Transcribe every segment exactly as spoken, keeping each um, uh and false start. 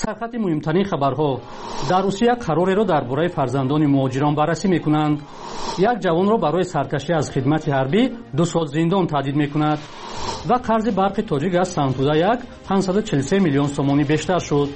سرخط مهمترین خبرها در روسیه قراری را درباره فرزندان مهاجران بررسی میکنند. یک جوان را برای سرکشی از خدمت حربی دو سال زندان تهدید میکند و قرض برق تاجیک از سانتودا یک پانصد و چهل و سه میلیون سومانی بیشتر شد.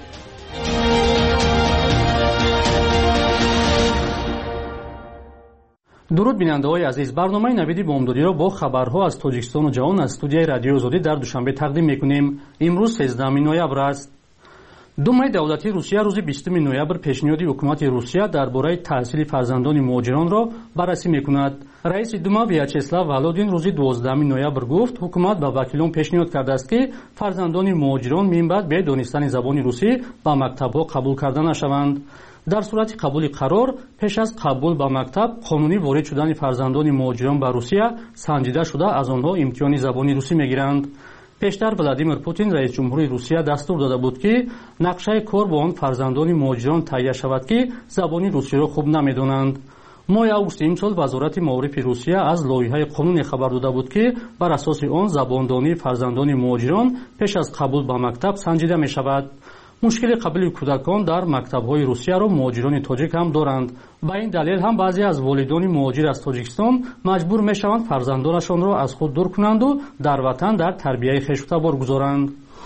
درود بیننده‌های عزیز، برنامه نوید بامدادی را با خبرها از تاجیکستان و جهان از استودیوی رادیو آزادی در دوشنبه تقدیم میکنیم. امروز سیزدهم نوامبر است. думаи давлатии русия рӯзи бистуми ноябр пешниҳоди ҳукумати русия дар бораи таҳсили фарзандони муҳоҷиронро баррасӣ мекунад. раиси дума вячеслав володин рӯзи дувоздаҳуми ноябр гуфт ҳукумат ба вакилон пешниҳод кардааст ки фарзандони муҳоҷирон минбаъд бе донистани забони русӣ ба мактабҳо қабул карда нашаванд. дар сурати қабули қарор пеш аз қабул ба мактаб қонунӣ ворид шудани фарзандони муҳоҷирон ба русия санҷида шуда аз онҳо имтиҳони забони русӣ мегиранд. пештар владимир путин раис ҷумҳури русия дастур дода буд ки нақшаи кор бо он фарзандони муҳоҷирон таҳия шавад ки забони русиро хуб намедонанд. моҳи августи имсол вазорати маорифи русия аз лоиҳаи қонуне хабар дода буд ки бар асоси он забондонии фарзандони муҳоҷирон пеш аз қабул ба мактаб санҷида мешавад. мушкили қабули кӯдакон дар мактабҳои русияро муҳоҷирони тоҷик ҳам доранд. ба ин далел ҳам баъзе аз волидони муҳоҷир аз тоҷикистон маҷбур мешаванд фарзандонашонро аз худ дур кунанду дар ватан дар тарбияи хешутабор гузоранд.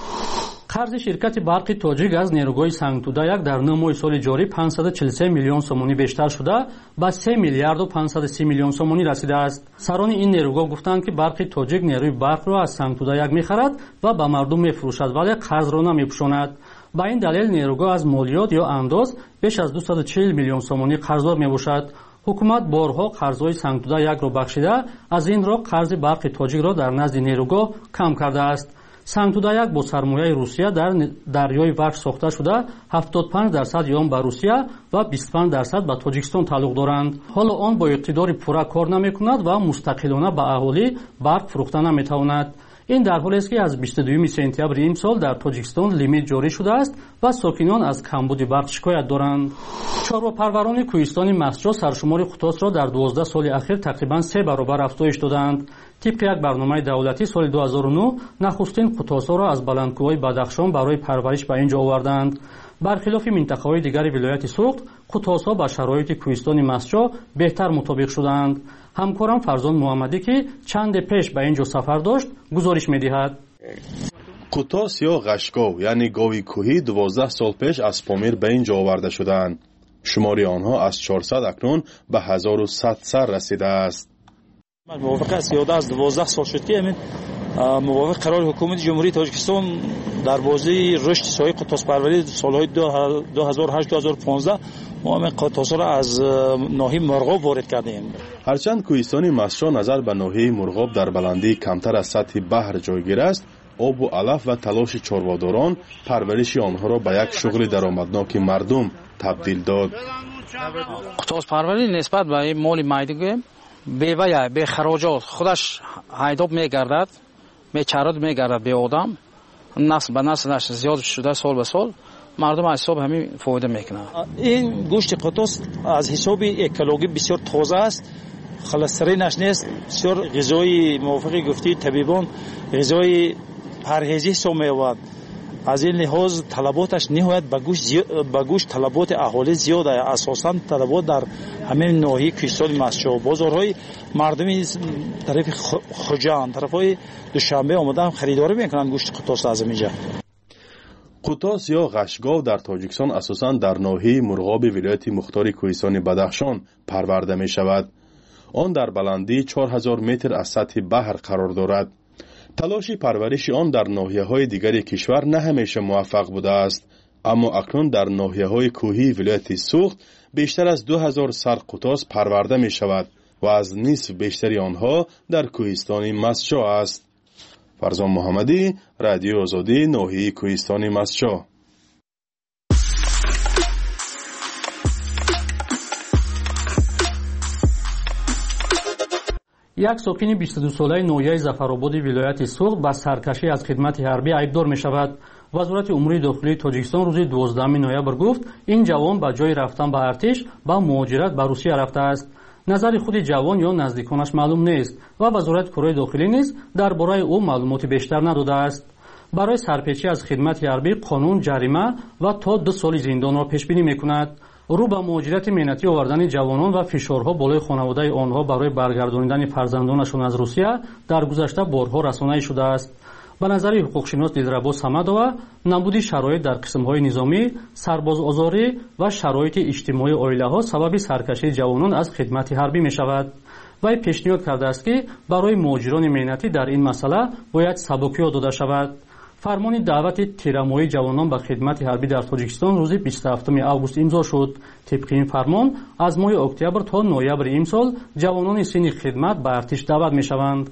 қарзи ширкати барқи тоҷик аз нерӯгоҳи сангтуда як дар нӯ соли ҷорӣ панҷсад و چهل و سه миллион сомонӣ бештар шуда ба се миллиарду панҷсад و سی миллион сомонӣ расидааст. сарони ин нерӯгоҳ гуфтанд ки барқи тоҷик нерӯи барқро аз сангтуда як мехарад ва ба мардум мефурӯшад, вале қарзро намепӯшонад. ба ин далел нерӯгоҳ аз молиёт ё андоз беш аз дуюз و чил миллион сомонӣ қарздор мебошад. ҳукумат борҳо қарзҳои сангтуда якро бахшида аз ин роҳ қарзи барқи тоҷикро дар назди нерӯгоҳ кам кардааст. сангтуда як бо сармояи русия дар дарёи вакш сохта шуда ҳафтод و панҷ дарсад он ба русия ва бисту панҷ дарсад ба тоҷикистон тааллуқ доранд. ҳоло он бо иқтидори пурра кор намекунад ва мустақилона ба аҳолӣ барқ фурӯхта наметавонад. ин дар ҳолест ки аз бисту дуюми сентябри имсол дар тоҷикистон лимит ҷорӣ шудааст ва сокинон аз камбуди барқ шикоят доранд. чорвапарварони кӯҳистони масҷо саршумори қутосро дар дувоздаҳ соли ахир тақрибан се баробар афзоиш доданд. тибқи як барномаи давлатӣ соли ду ҳазору нӯ нахустин қутосҳоро аз баландкӯҳои бадахшон барои парвариш ба ин ҷо оварданд. бархилофи минтақаҳои дигари вилояти суғд қутосҳо ба шароити кӯҳистони масҷо беҳтар мутобиқ шуданд. ҳамкорам фарзон муҳаммадӣ ки чанде пеш ба ин ҷо сафар дошт гузориш медиҳад. қутос ё ғашгов яъне гови кӯҳӣ дувоздаҳ сол пеш аз помир ба ин ҷо оварда шуданд. шумори онҳо аз чорсад акнун ба ҳазору сад сар расидааст. мувофиқ аст ёда аз дувоздаҳ сол шуд ки амин мувофиқ қарори ҳукумати ҷумҳурии тоҷикистон дар бозии рушди соҳаи қутоспарварӣ солҳои ду ҳазору ҳашт ду ҳазору понздаҳ мо амин қутосҳоро аз ноҳияи мурғоб ворид кардем. ҳарчанд кӯҳистони масҷо назар ба ноҳияи мурғоб дар баландии камтар аз сатҳи баҳр ҷойгир аст, обу алаф ва талоши чорводорон парвариши онҳоро ба як шуғли даромадноки мардум табдил дод. қутоспарварӣ нисбат ба ин моли майдагӯем бевая бехароҷот худаш ҳайдоб мегардад, мечарод мегардад бе одам, насл ба наслаш зиёд шуда сол ба сол мардум аз ҳисоб ҳамин фоида мекунад. ин гӯшти қутос аз ҳисоби экологӣ бисёр тоза аст, холестеринаш нест, бисёр ғизои мувофиқи гуфтии табибон ғизои парҳезӣ ҳисоб меёбад. аз ин лиҳоз талаботаш ниҳоят ба гӯшт талаботи аҳолӣ зиёд аст. асосан талабот дар ҳамин ноҳияи кӯҳистони масҷо бозорҳои мардуми тарафи хуҷанд тарафҳои душанбе омадан харидорӣ мекунанд гӯшти қутос аз инҷа. қутос ё ғашгов дар тоҷикистон асосан дар ноҳияи мурғоби вилояти мухтори кӯҳистони бадахшон парварда мешавад. он дар баландии чор ҳазор метр аз сатҳи баҳр қарор дорад. талоши парвариши он дар ноҳияҳои дигари кишвар на ҳамеша муваффақ будааст, аммо акнун дар ноҳияҳои кӯҳии вилояти суғд бештар аз ду ҳазор сар қутос парварда мешавад ва аз нисф бештари онҳо дар кӯҳистони масҷо аст. фарзон муҳаммадӣ, радиои озодӣ, ноҳияи кӯҳистони масҷо. як сокини бисту ду солаи ноҳияи зафарободи вилояти суғд ба саркашӣ аз хидмати ҳарбӣ айбдор мешавад. вазорати умурии дохилии тоҷикистон рӯзи дувоздаҳуми ноябр гуфт ин ҷавон ба ҷои рафтан ба артиш ба муҳоҷират ба русия рафтааст. назари худи ҷавон ё наздиконаш маълум нест ва вазорати корҳои дохилӣ низ дар бораи ӯ маълумоти бештар надодааст. برای سرپیچی از خدمت حربی قانون جریمه و تا دو سال زندان را پیش بینی میکند. رو به مهاجرت مهنتی آوردن جوانان و فشارها بالای خانواده آنها برای برگرداندن فرزندانشان از روسیه در گذشته بارها رسانه‌ای شده است. به نظر حقوقشناس دلرباز صمدова نبود شرایط در قسم‌های نظامی، سربازآزاری و شرایط اجتماعی عائله‌ها سبب سرکشی جوانان از خدمت حربی می‌شود. وی پیشنهاد کرده است که برای مهاجران مهنتی در این مسئله باید سبکی‌ها داده شود. فرمان دعوت تیرمایی جوانان به خدمت حربی در تاجیکستان روز بیست و هفتم آگوست امضا شد. طبق این فرمان از ماه اکتبر تا نوامبر امسال جوانان سن خدمت به ارتش دعوت می‌شوند.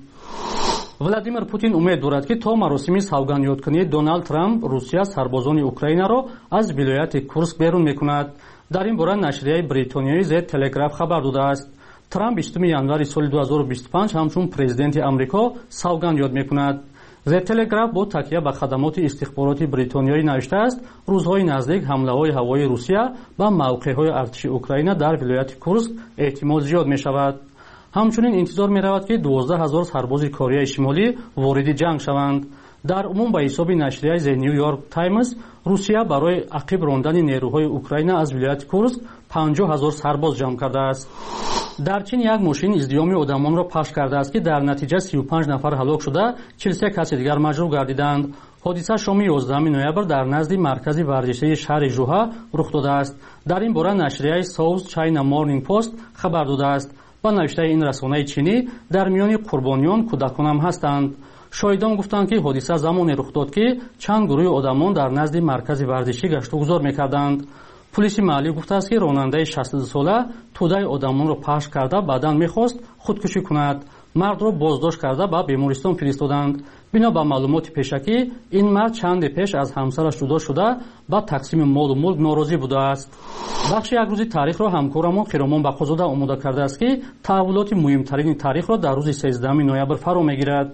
ولادیمیر پوتین امید دارد که تا مراسم سوگندی‌کنی دونالد ترامپ روسیه سربازان اوکراین را از ولایت کورسک بیرون می‌کند. در این باره نشریه بریتانیایی زد تلگراف خبر داده است. ترامپ بیستم январи соли ду ҳазору бисту панҷ ҳамчун президенти амрико савганд ёд мекунад. зе телеграф бо такя ба хадамоти истихбороти бритониёӣ навиштааст рӯзҳои наздик ҳамлаҳои ҳавоии русия ба мавқеъҳои артиши украина дар вилояти курск эҳтимол зиёд мешавад. ҳамчунин интизор меравад ки дувоздаҳ ҳазор сарбози кореяи шимолӣ вориди ҷанг шаванд. дар умум ба ҳисоби нашрияи зе нью йорк таймс русия барои ақиб рондани нерӯҳои украина аз вилояти курск панҷоҳ ҳазор сарбоз ҷамъ кардааст. дар чин як мошин издиёми одамонро пахш кардааст ки дар натиҷа сию панҷ нафар ҳалок шуда чил се каси дигар маҷруҳ гардиданд. ҳодиса шоми ёздаҳуми ноябр дар назди маркази варзишии шаҳри жуҳа рух додааст. дар ин бора нашрияи South China Morning Post хабар додааст. ба навиштаи ин расонаи чинӣ дар миёни қурбониён кӯдаконам ҳастанд. шоҳидон гуфтанд ки ҳодиса замоне рух дод ки чанд гурӯҳи одамон дар назди маркази варзишӣ гаштугузор мекарданд. پلیس محلی گفته است که راننده شصت و دو ساله توده آدمان را پخش کرده بعداً می‌خواست خودکشی کند. مرد را بازداشت کرده به بیمارستان فرستادند. بنا به معلومات پیشکی این مرد چند پیش از همسرش جدا شده با تقسیم مال و ملک ناراضی بوده است. بخش یک روزی تاریخ را همکارمون خیرامان بخوزاده آماده کرده است که تحولات مهمترین تاریخ را در روز سیزدهم نوامبر فرا میگیرد.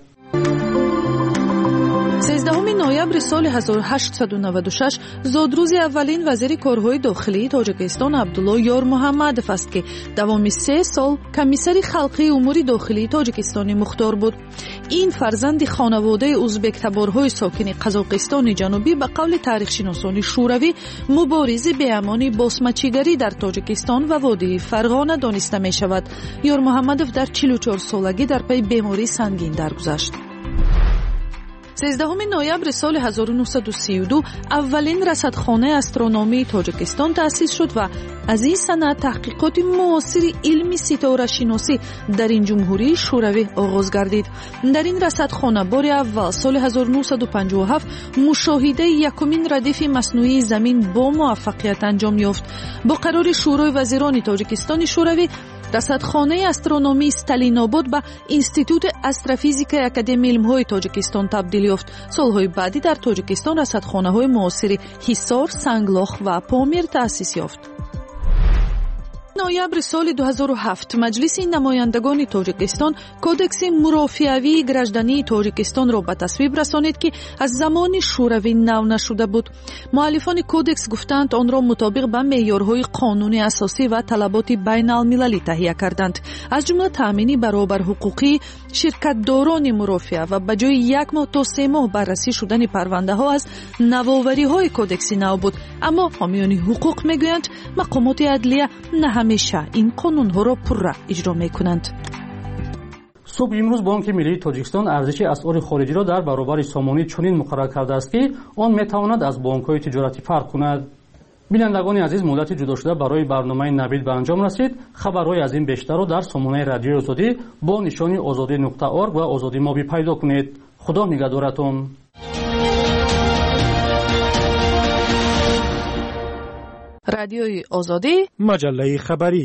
سیزدهم نوامبر سال ҳазору ҳаштсаду наваду шаш зодрӯзи аввалин вазири корҳои дохилии тоҷикистон абдулло ёр муҳаммадов аст ки давоми се сол комиссари халқии умури дохилии тоҷикистони мухтор буд. ин фарзанди хонаводаи узбектаборҳои сокини қазоқистони ҷанубӣ ба қавли таърихшиносони шӯравӣ муборизи беамони босмачигарӣ дар тоҷикистон ва водии фарғона дониста мешавад. ёр муҳаммадов дар чилу чор солагӣ дар паи бемории сангин даргузашт. سیزدهم نوامبر سال ҳазору нуҳсаду сию ду аввалин расадхонаи астрономии тоҷикистон таъсис шуд ва аз ин санаъ таҳқиқоти муосири илми ситорашиносӣ дар ин ҷумҳурии шӯравӣ оғоз гардид. дар ин расадхона бори аввал соли ҳазору нуҳсаду панҷоҳу ҳафт мушоҳидаи якумин радифи маснӯии замин бо муваффақият анҷом ёфт. бо қарори шӯрои вазирони тоҷикистони шӯравӣ расадхонаи астрономии сталинобод ба институти астрофизикаи академияи илмҳои тоҷикистон табдил ёфт. солҳои баъдӣ дар тоҷикистон расадхонаҳои муосири ҳисор, санглох ва помир таъсис ёфт. ноябри соли ду ҳазору ҳафт маҷлиси намояндагони тоҷикистон кодекси мурофиавии граждании тоҷикистонро ба тасвиб расонид ки аз замони шӯравӣ нав нашуда буд. муаллифони кодекс гуфтанд онро мутобиқ ба меъёрҳои қонуни асосӣ ва талаботи байналмилалӣ таҳия карданд, аз ҷумла таъмини баробарҳуқуқии ширкатдорони мурофиа ва ба ҷои як моҳ то се моҳ баррасӣ шудани парвандаҳо аз навовариҳои кодекси нав буд. аммо ҳомиёни ҳуқуқ мегӯянд мақомоти адлия на ҳамеша ин қонунҳоро пурра иҷро мекунанд. субҳ имрӯз бонки миллии тоҷикистон арзиши асъори хориҷиро дар баробари сомонӣ чунин муқаррар кардааст ки он метавонад аз бонкҳои тиҷоратӣ фарқ кунад. бинандагони азиз, муддати ҷудошуда барои барномаи навид ба анҷом расид. хабарҳои аз ин бештарро дар сомонаи радиои озодӣ бо нишони озодӣ нуқта орг ва озодӣ моби пайдо кунед. худо нигоҳдоратон. радиои озодӣ, маҷаллаи хабарӣ.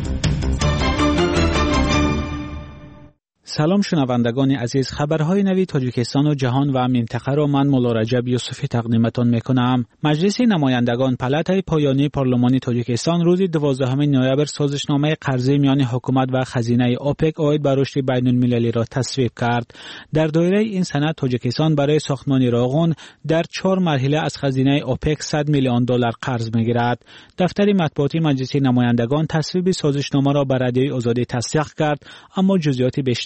سلام شنوندگان عزیز، خبرهای نوی تاجیکستان و جهان و منطقه را من مولا رجب یوسفی تقدیمتان میکنم. مجلس نمایندگان پلاتای پایانی پارلمان تاجیکستان روز دوازدهم نوامبر سازشنامه قرضه میان حکومت و خزینه اوپک عاید به رشد بین المللی را تصویب کرد. در دایره این سند تاجیکستان برای ساختمان راغون در چهار مرحله از خزینه اوپک صد میلیون دلار قرض میگیرد. دفتر مطبوعاتی مجلس نمایندگان تصویب سازشنامه را به رادیوی آزادی تصدیق کرد، اما جزئیات بیشتر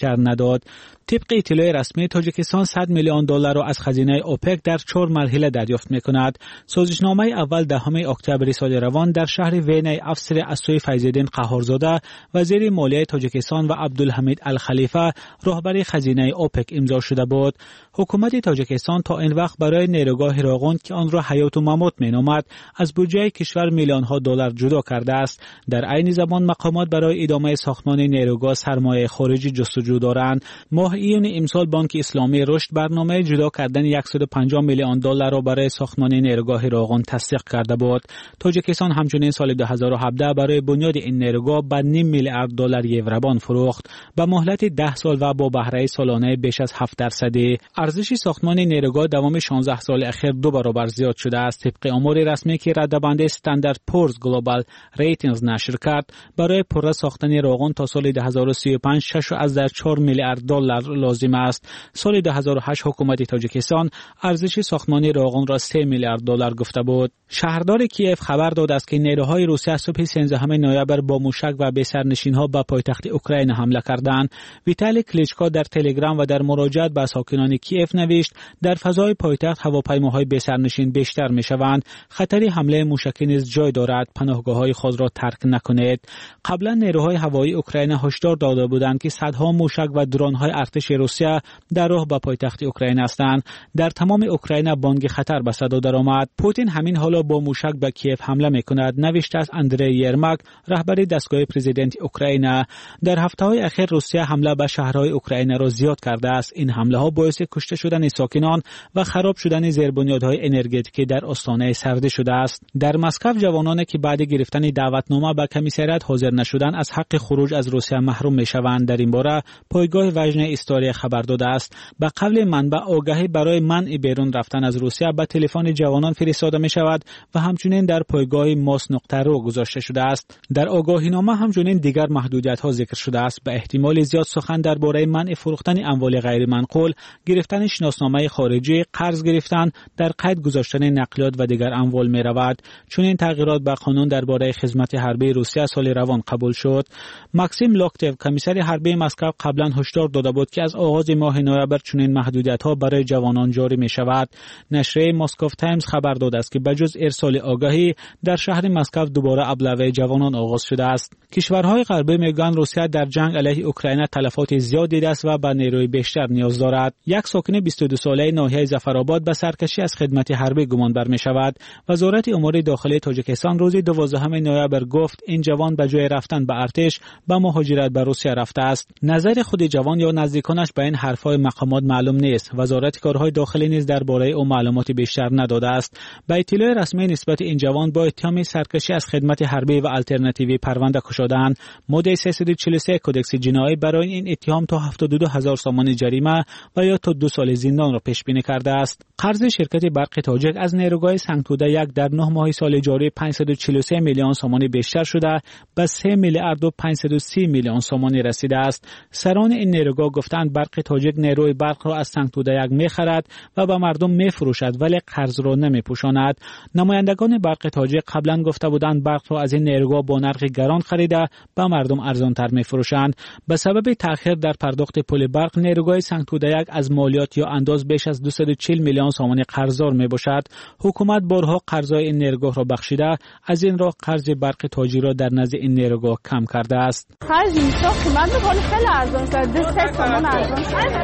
بیشتر نداد. طبق اطلاع رسمی تاجیکستان صد میلیون دلار را از خزینه اوپک در چهار مرحله دریافت می‌کند. سازشنامه اول دهم اکتبر سال روان در شهر وین افسر از سوی فیض‌الدین قهارزاده وزیر مالیه تاجیکستان و عبدالحمید الخلیفه رهبر خزینه اوپک امضا شده بود. حکومت تاجیکستان تا این وقت برای نیروگاه راغون که آن را حیات و ممات می‌نامد از بودجه کشور میلیون ها دلار جدا کرده است. در عین زمان مقامات برای ادامه ساختمان نیروگاه سرمایه خارجی جستجو دارند. ماه ایون امسال بانک اسلامی رشد برنامه جدا کردن صد و پنجاه میلیون دلار را برای ساختمان نیروگاه راغون تصدیق کرده بود. تاجیکستان همچنین سال دو هزار و هفده برای بنیاد این نیروگاه به نیم میلیارد دلار یورو فروخت به مهلت ده سال و با بهره سالانه بیش از هفت درصدی. ارزش ساختمان نیروگاه دوام شانزده سال اخیر دو برابر زیاد شده است. طبق آمار رسمی که رده‌بندی استاندارد پورز گلوبال ریتینگز نشر کرد، برای پره ساختن راغون تا سال دو هزار و سی و پنج شش و چهار میلیارد دلار لازم است. سال دو هزار و هشت حکومت تاجیکستان ارزش ساختمان راغون را سه میلیارد دلار گفته بود. شهردار کیف خبر داد است که نیروهای روسیه صبح سیزدهم نوامبر با موشک و به سرنشین‌ها به پایتخت اوکراین حمله کردند. ویتالی کلیچکو در تلگرام و در مراجعت به ساکنان کیف نوشت در فضای پایتخت هواپیماهای به سرنشین بیشتر می‌شوند. خطر حمله موشکی نیز جای دارد. پناهگاه‌های خود را ترک نکنید. قبلا نیروهای هوایی اوکراین هشدار داده بودند که صدها موشک و درون‌های ارتش روسیه در راه به پایتخت اوکراین هستند. در تمام اوکراین بانگ خطر به صدا درآمد. پوتین همین حالا با موشک به کیف حمله می‌کند، نوشته از اندری یرماک، رهبر دستگاه پرزیدنت اوکراین. در هفته‌های اخیر روسیه حمله به شهرهای اوکراین را زیاد کرده است. این حمله‌ها باعث کشته شدن ساکنان و خراب شدن زیربنیادهای انرژتیکی در استان سرده شده است. در مسکو جوانانی که بعد گرفتن دعوتنامه به کمیسریات حاضر نشدن از حق خروج از روسیه محروم می‌شوند. در این باره پایگاه وژن استوری خبر داده است. به قول منبع آگاهی برای منع بیرون رفتن از روسیه به تلفن جوانان فرستاده می‌شود و همچنین در پایگاه ماس نقطه رو گذاشته شده است. در آگاهینامه همچنین دیگر محدودیت‌ها ذکر شده است. به احتمال زیاد سخن درباره منع فروختن اموال غیر منقول، گرفتن شناسنامه خارجی، قرض گرفتن، در قید گذاشتن نقلیات و دیگر اموال می‌رود. چون این تغییرات به قانون درباره خدمت حربی روسیه سال روان قبول شد. ماکسیم لوکتیو کمیسر حربی مسکو قبلا هشدار داده بود که از آغاز ماه نوامبر چنین محدودیت‌ها برای جوانان جاری می‌شود. نشریه مسکو تایمز خبر داده است که بجز ارسال آگاهی در شهر مسکو دوباره ابلهه جوانان آغاز شده است. کشورهای غربی میگویند روسیه در جنگ علیه اوکراین تلفات زیاد دیده است و به نیروی بیشتر نیاز دارد. یک ساکن بیست و دو ساله ناحیه ظفرآباد به سرکشی از خدمت حربی گمان بر می‌شود. وزارت امور داخلی تاجیکستان روز دوازدهم نوامبر گفت این جوان به جای رفتن به ارتش به مهاجرت به روسیه رفته است. نظر خود جوان یا نزدیکانش به این حرفهای مقامات معلوم نیست. وزارت کارهای داخلی نیز درباره او معلومات بیشتر نداده است. به اطلاع رسمی نسبت این جوان با اتهام سرکشی از خدمت حربی و آلترناتیوی پرونده کشیدند. ماده سیصد و چهل و سه کدکس جنایی برای این اتهام تا هفتاد و دو هزار سومان جریمه و یا تا دو سال زندان را پیش بینی کرده است. قرض شرکت برق تاجیک از نیروگاه سنگتوده یک در نه ماه سال جاری پانصد و چهل و سه میلیون سومان بیشتر شده به سه میلیارد و پانصد و سی میلیون سومان رسیده است. سران این نیروگاه گفتند برق تاجیک نیروی برق را از سنگتوده یک می‌خرد و به مردم می‌فروشد ولی قرض را نمی‌پوشاند. نمایندگان برق تاجیک قبلا گفته بودند برق را از این نیروگاه با نرخ گران خریده به مردم ارزان‌تر می‌فروشند. به سبب تأخیر در پرداخت پول برق نیروگاه سنگتوده یک از مالیات یا انداز بیش از دویست و چهل میلیون سومان قرضدار میباشد. حکومت بارها قرضای این نیروگاه را بخشیده، از این راه قرض برق تاجیک را در نزد این نیروگاه کم کرده است. قرض میساخت من می‌خوام خیلی ارزان شد. دو سه تومان ارزان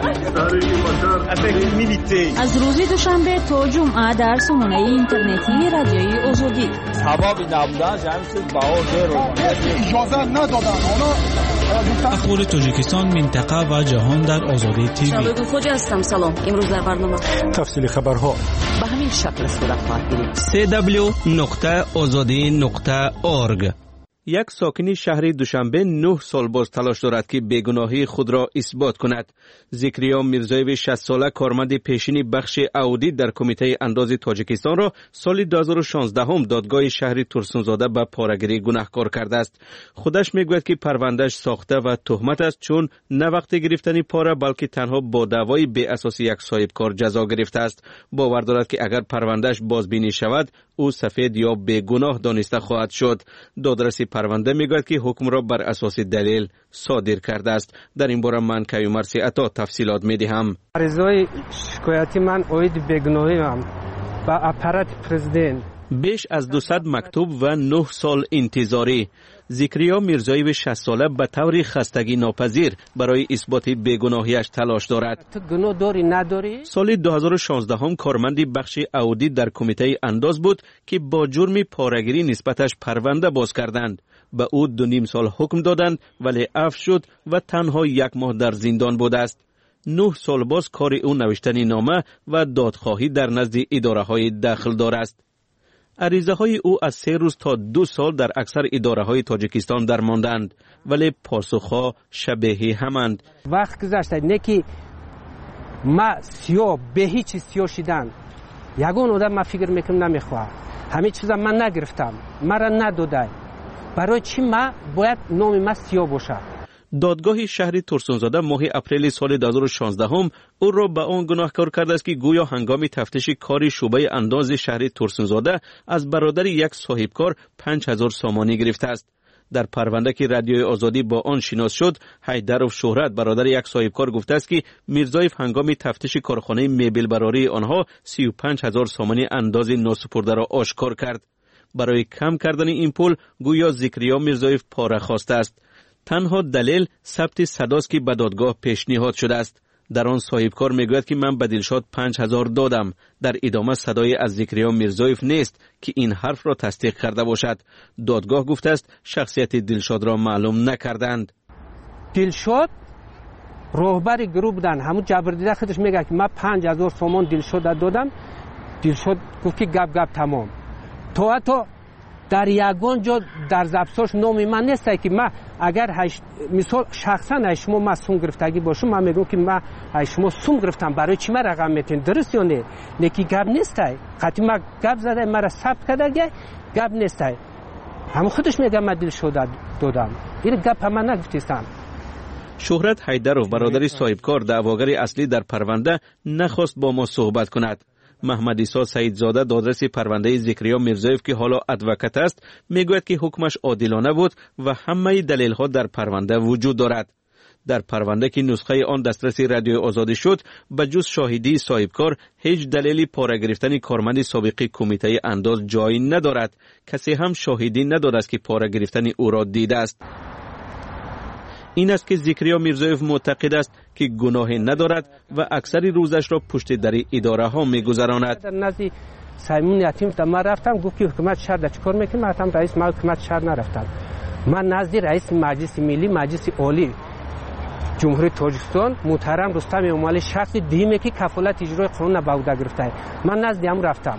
از روز دوشنبه تا جمعه در سامانه اینترنتی رادیوی آزادی. سبب نبودن جمعیت باور رو اجازه ندادن. اخبار تاجیکستان، منطقه و جهان در آزادی تیوی. شبکه خوجا هستم. سلام. امروز در برنامه تفصیل خبرها به همین شکل صورت خواهد گرفت. سی دبلیو نقطه آزادی نقطه اورگ. یک ساکن شهر دوشنبه نه سال باز تلاش دارد که بیگناهی خود را اثبات کند. ذکریا میرزایو شصت ساله کارمند پیشین بخش اودیت در کمیته انداز تاجیکستان را سال دو هزار و شانزده هم دادگاه شهر ترسونزاده به پاره‌گیری گناهکار کرده است. خودش میگوید که پروندهش ساخته و تهمت است، چون نه وقت گرفتن پاره بلکه تنها با دعوای بی اساس یک صاحب کار جزا گرفته است. باور دارد که اگر پروندهش بازبینی شود او سفید یا بیگناه دانسته خواهد شد. دادرس پرونده میگوید که حکم را بر اساس دلیل صادر کرده است. در این باره من کیومرث عطا تفصیلات میدهم. عرضه شکایتی من اوید بیگناهی هم با اپارات پرزیدنت. بیش از دویست مکتوب و نه سال انتظاری. زکریا میرزاییو شصت ساله به طور خستگی ناپذیر برای اثبات بیگناهیش تلاش دارد. تو گناه داری نداری؟ سال دو هزار و شانزده هم کارمندی بخش اودیت در کمیته انداز بود که با جرم پاره‌گیری نسبتش پرونده باز کردند. به او دو نیم سال حکم دادند ولی عفو شد و تنها یک ماه در زندان بود است. نه سال باز کار او نوشتن نامه و دادخواهی در نزد اداره های داخل دار است. عریضه های او از سه روز تا دو سال در اکثر اداره های تاجیکستان در ماندند ولی پاسخها شبیه همند. وقت گذشته نکی ما سیاه به هیچ سیاه شدن یگون آدم ما فکر میکنم نمیخواه همه چیزا من نگرفتم مرا نداده برای چی ما باید نام ما سیاه باشه. دادگاه شهر ترسونزاده ماه اپریل سال دو هزار و شانزده هم او را به آن گناهکار کرده است که گویا هنگام تفتیش کار شعبه انداز شهر ترسونزاده از برادر یک صاحبکار پنج هزار سامانی گرفته است. در پرونده که رادیوی آزادی با آن شناس شد، حیدرов شهرت برادر یک صاحبکار گفته است که میرزایف هنگام تفتیش کارخانه میبل براری آنها سی و پنج هزار سامانی انداز ناسپرده را آشکار کرد. برای کم کردن این پول گویا زکریا میرزایف پاره خواسته است. تنها دلیل ثبت صداست که به دادگاه پیشنهاد شده است. در آن صاحبکار میگوید که من به دلشاد پنج هزار دادم. در ادامه صدای از زکریا میرزایف نیست که این حرف را تصدیق کرده باشد. دادگاه گفته است شخصیت دلشاد را معلوم نکردند. دلشاد راهبر گروه بودن. همون جبردیده خودش میگه که من پنج هزار سومان دلشاد دادم. دلشاد گفت که گپ گپ تمام. تو حتی در یگان جا در زبساش نام من نیست که من اگر هشت مثال شخصا هشتمو من سوم گرفتگی باشم من میگم که من هشتمو سوم گرفتم برای چی من رقم میتین درست یا نه نکی گپ نیست قطعی من گپ زده مرا ثبت کرده گپ نیست هم خودش میگه من دل شده دادم این گپ من نگفتم. شهرت حیدرov برادر صاحبکار دعواگر اصلی در پرونده نخواست با ما صحبت کند. محمد عیسی سعیدزاده دادرس پرونده زکریا میرزایف که حالا ادوکات است میگوید که حکمش عادلانه بود و همه دلیل ها در پرونده وجود دارد. در پرونده که نسخه آن دسترس رادیو آزادی شد به جز شاهدی صاحبکار هیچ دلیلی پاره گرفتن کارمند سابق کمیته انداز جایی ندارد. کسی هم شاهدی نداده است که پاره گرفتن او را دیده است. این است که زکریا میرزایف معتقد است که گناهی ندارد و اکثر روزش را پشت در اداره ها میگذراند. در نزد سیمون یتیم من رفتم گفت که حکومت شهر چیکار میکنه؟ من گفتم رئیس ما حکومت شهر نرفتم. من نزد رئیس مجلس ملی مجلس عالی جمهوری تاجیکستان محترم رستم امالی شخص دیمه که کفالت اجرای قانون به عهده گرفته من نزد هم رفتم.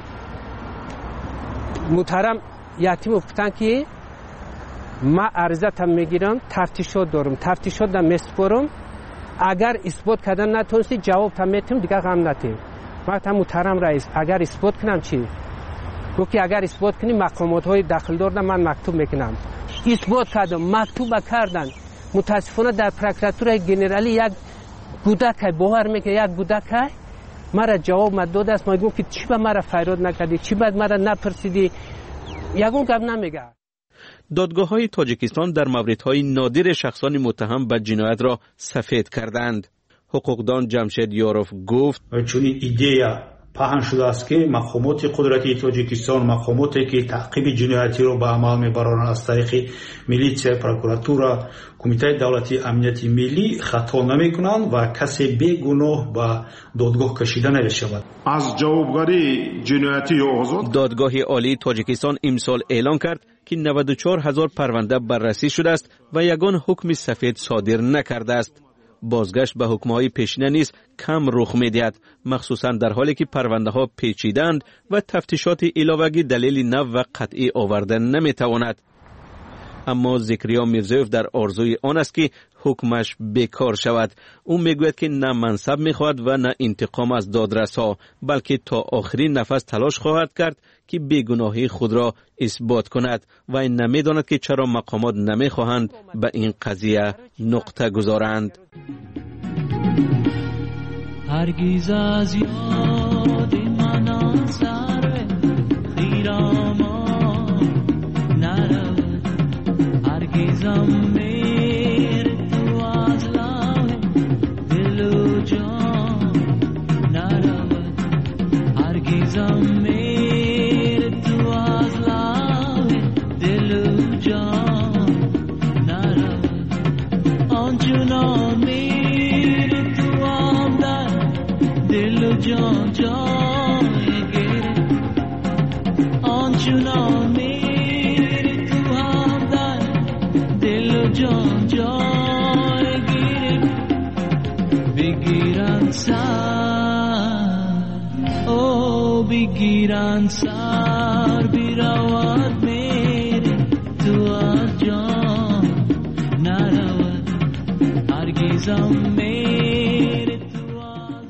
محترم یتیم گفتن که ما عرضتم میگیرم تفتیشات دارم تفتیشات دم میسپرم اگر اثبات کردن نتونستی جواب تام میتم دیگه غم نتیم. ما تا محترم رئیس اگر اثبات کنم چی گفت که اگر اثبات کنی مقامات های داخل دار من مکتوب میکنم. اثبات کردم مکتوب کردن متاسفانه در پروکراتور گنرالی یک گودک باور میکنه یک گودک مرا جواب مد داده است. ما گفت که چی به مرا فریاد نکردی چی بعد مرا نپرسیدی یگون گپ نمیگه. دادگاه های تاجیکستان در موردهای نادر شخصان متهم به جنایت را سفید کردند. حقوقدان جمشید یاروف گفت چون ایده پهن شده است که مقامات قدرتی تاجیکستان مقاماتی که تعقیب جنایتی را به عمل میبرند از طریق میلیسیا پروکراتورا کمیته دولتی امنیت ملی خطا نمیکنند و کسی بیگناه به دادگاه کشیده نمیشود. از جوابگاری جنایتی آزاد دادگاه عالی تاجیکستان امسال اعلان کرد که نود و چهار هزار پرونده بررسی شده است و یگان حکم سفید صادر نکرده است. بازگشت به حکم‌های پیشینه نیز کم رخ می‌دهد، مخصوصاً در حالی که پرونده ها پیچیدند و تفتیشات علاوه‌ای دلیل نو و قطعی آوردن نمی‌تواند. اما زکریا میرزایف در آرزوی آن است که حکمش بیکار شود. او میگوید که نه منصب می‌خواهد و نه انتقام از دادرس‌ها، بلکه تا آخرین نفس تلاش خواهد کرد که بیگناهی خود را اثبات کند و این نمی‌داند که چرا مقامات نمی‌خواهند به این قضیه نقطه گذارند. هرگز از یاد من آن سر خیران بگیرن سر بیرود میره تو از جان نرود هرگیزم میره تو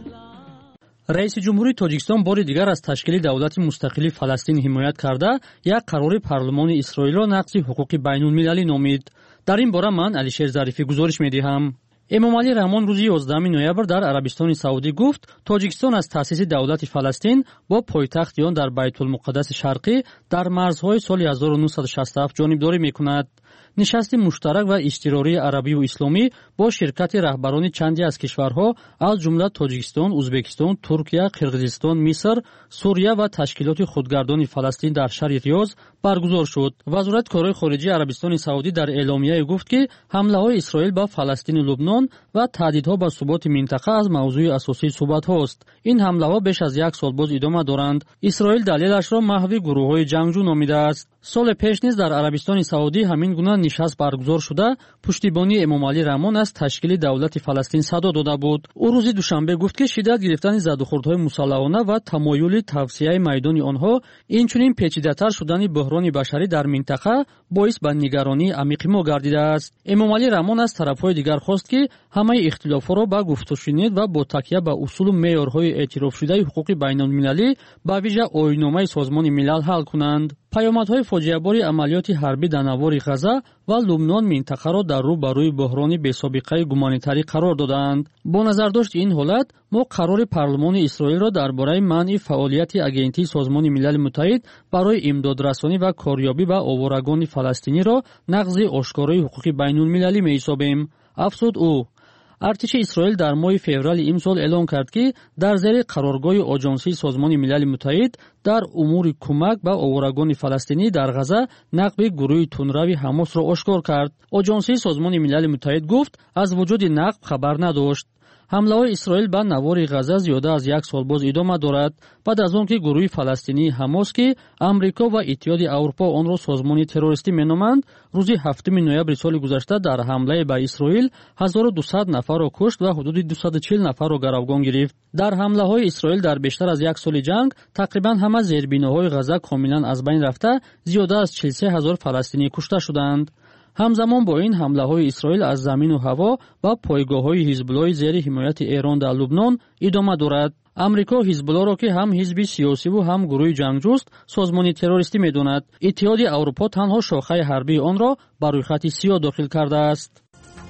از رئیس جمهوری تاجیکستان باری دیگر از تشکیل دولت مستقل فلسطین حمایت کرده یک قرار پارلمان اسرائیل را نقض حقوق بین المللی نامید. در این باره من علیشیر ظریفی گزارش میدهم. امامعلی رحمان روز یازدهم نوامبر در عربستان سعودی گفت تاجیکستان از تأسیس دولت فلسطین با پایتخت آن در بیت المقدس شرقی در مرزهای سال هزار و نهصد و شصت و هفت جانبداری میکند. نشست مشترک و اشتراکی عربی و اسلامی با شرکت رهبران چندی از کشورها از جمله تاجیکستان، ازبکستان، ترکیه، قرقیزستان، مصر، سوریه و تشکیلات خودگردان فلسطین در شهر ریاض برگزار شد. وزارت کارهای خارجه عربستان سعودی در اعلامیه گفت که حمله‌های اسرائیل به فلسطین و لبنان و تهدیدها به ثبات منطقه از موضوع اساسی صحبت‌ها است. این حمله‌ها بیش از یک سال باز ادامه دارند. اسرائیل دلیلش را محو گروه‌های جنگجو نامیده است. سال پیش نیز در عربستان سعودی همین گونه نشست برگزار شده پشتیبانی امامعلی رحمان از تشکیل دولت فلسطین صدا داده بود. او روز دوشنبه گفت که شدت گرفتن زدوخوردهای مسلحانه و تمایل توسعه میدان آنها اینچنین پیچیده‌تر شدن بحران بشری در منطقه باعث به نگرانی عمیق ما گردیده است. امامعلی رحمان از طرف‌های دیگر خواست که همه اختلاف‌ها را با گفت و شنید و با تکیه به اصول و معیارهای اعتراف شده حقوق بین‌المللی به ویژه آیین‌نامه سازمان ملل حل کنند. پیامدهای فاجعه‌بار عملیات حربی در نوار غزه و لبنان منطقه را در رو برای بحران بی‌سابقه گومانیتری قرار دادند. با نظر داشت این حالت ما قرار پارلمان اسرائیل را درباره منع فعالیت آگنتی سازمان ملل متحد برای امدادرسانی و کاریابی به آوارگان فلسطینی را نقض آشکارای حقوق بین‌المللی می‌حسابیم. افزود او. ارتش اسرائیل در ماه فوریه امسال اعلام کرد که در زیر قرارگاه آژانسی سازمان ملل متحد در امور کمک به آوارگان فلسطینی در غزه نقب گروه تندروی حماس را آشکار کرد. آژانسی سازمان ملل متحد گفت از وجود نقب خبر نداشت. حمله‌های اسرائیل به نوار غزه زیاده از یک سال باز ادامه دارد بعد از آنکه گروه فلسطینی حماس که امریکا و اتحاد اروپا آن را سازمان تروریستی مینامند روز هفتم نوامبر سال گذشته در حمله به اسرائیل هزار و دویست نفر را کشت و حدود دویست و چهل نفر را گروگان گرفت. در حمله‌های اسرائیل در بیشتر از یک سال جنگ تقریبا همه زیربناهای غزه کاملا از بین رفته زیاده از چهل و سه هزار فلسطینی کشته شدند. همزمان با این حمله‌های اسرائیل از زمین و هوا و پایگاه‌های حزب الله زیر حمایت ایران در لبنان ادامه دارد. امریکا حزب الله را که هم حزب سیاسی و هم گروه جنگجوست سازمان تروریستی می‌داند. اتحاد اروپا تنها شاخه حربی آن را بر روی خط سیاه داخل کرده است.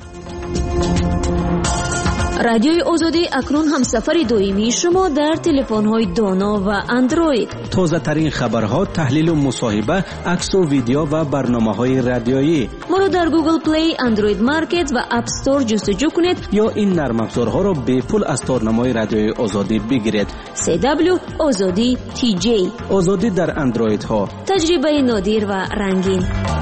رادیوی آزادی اکنون همسفر دائمی شما در تلفن‌های دانا و اندروید. تازه ترین خبرها، تحلیل و مصاحبه، عکس و ویدیو و برنامه‌های رادیویی. ما را در گوگل پلی، اندروید مارکت و اپ استور جستجو کنید یا این نرم افزارها را به پول از تارنمای رادیوی آزادی بگیرید. سی دبلیو آزادی تی جی. آزادی در اندروید ها. تجربه نادر و رنگین.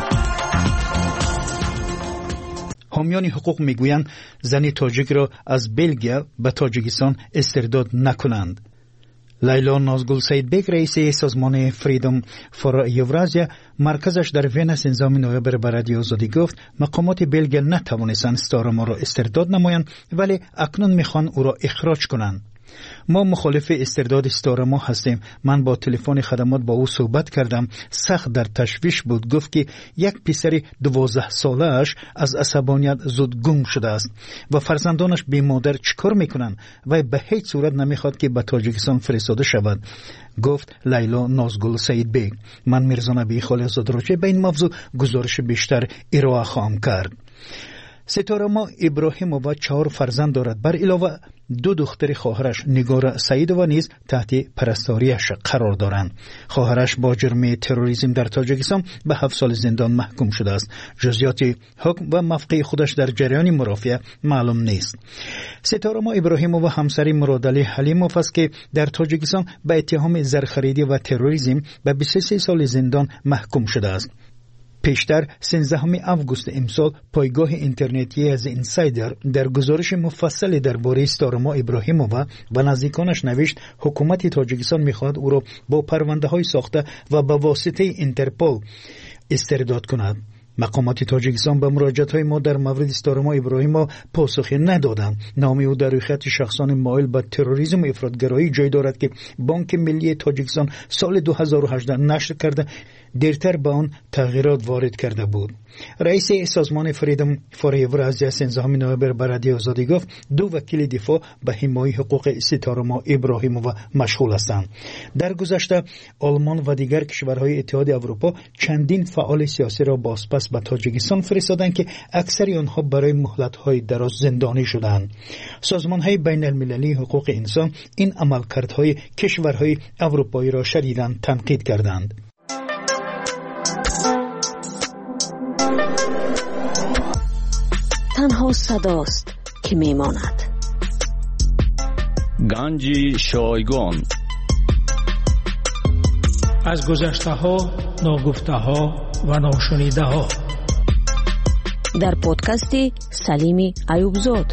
حامیان حقوق میگویند زن تاجیک را از بلژیم به تاجیکستان استرداد نکنند. لیلا نازگل سید بیگ رئیس سازمان فریدم فور یورازیا مرکزش در ونس انضام نوامبر به رادیو آزادی گفت مقامات بلژیم نتوانستند ستارما را استرداد نمایند ولی اکنون میخوان او را اخراج کنند. ما مخالف استرداد ستارما هستیم. من با تلفن خدمات با او صحبت کردم. سخت در تشویش بود. گفت که یک پسر دوازده ساله اش از عصبانیت زود گم شده است و فرزندانش بی مادر چیکار میکنن و به هیچ صورت نمیخواد که به تاجیکستان فرستاده شود. گفت لیلا نازگل سید بیگ. من میرزا نبی خالص‌زاده راجع به این موضوع گزارش بیشتر ارائه خواهم کرد. ستارما ابراهیمووا چهار فرزند دارد. بر علاوه دو دختر خواهرش نگار سعیدووا نیز تحت پرستاریش قرار دارند. خواهرش با جرم تروریسم در تاجیکستان به هفت سال زندان محکوم شده است. جزئیات حکم و موقع خودش در جریان مرافعه معلوم نیست. ستارما ابراهیمووا همسر مرادعلی حلیموف است که در تاجیکستان به اتهام زرخریدی و تروریسم به بیست و سه سال زندان محکوم شده است. پیشتر سیزدهم آگوست امسال پایگاه اینترنتی از اینسایدر در گزارش مفصلی درباره ستارما ابراهیمووا و نزدیکانش نوشت حکومت تاجیکستان میخواد او را با پرونده های ساخته و به واسطه اینترپول استرداد کند. مقامات تاجیکستان به مراجعات های ما در مورد ستارما ابراهیمووا پاسخی ندادند. نام او در خط شخصان مایل به تروریسم و افراطگرایی جای دارد که بانک ملی تاجیکستان سال دو هزار و هجده نشر کرده دیرتر به آن تغییرات وارد کرده بود. رئیس سازمان فریدم فوریور از سیزدهم نوامبر به رادیو آزادی گفت دو وکیل دفاع به حمایت حقوق ستارما ابراهیمووا مشغول هستند. در گذشته آلمان و دیگر کشورهای اتحاد اروپا چندین فعال سیاسی را بازپس به تاجیکستان فرستادند که اکثر آنها برای مهلت‌های دراز زندانی شدند. سازمان‌های بین‌المللی حقوق انسان این عملکردهای کشورهای اروپایی را شدیداً تنقید کردند. تنها صداست که میماند. گنج شایگان. از گذشته ها، ناگفته ها و ناشنیده ها. در پادکستی سلیمی ایوبزاد.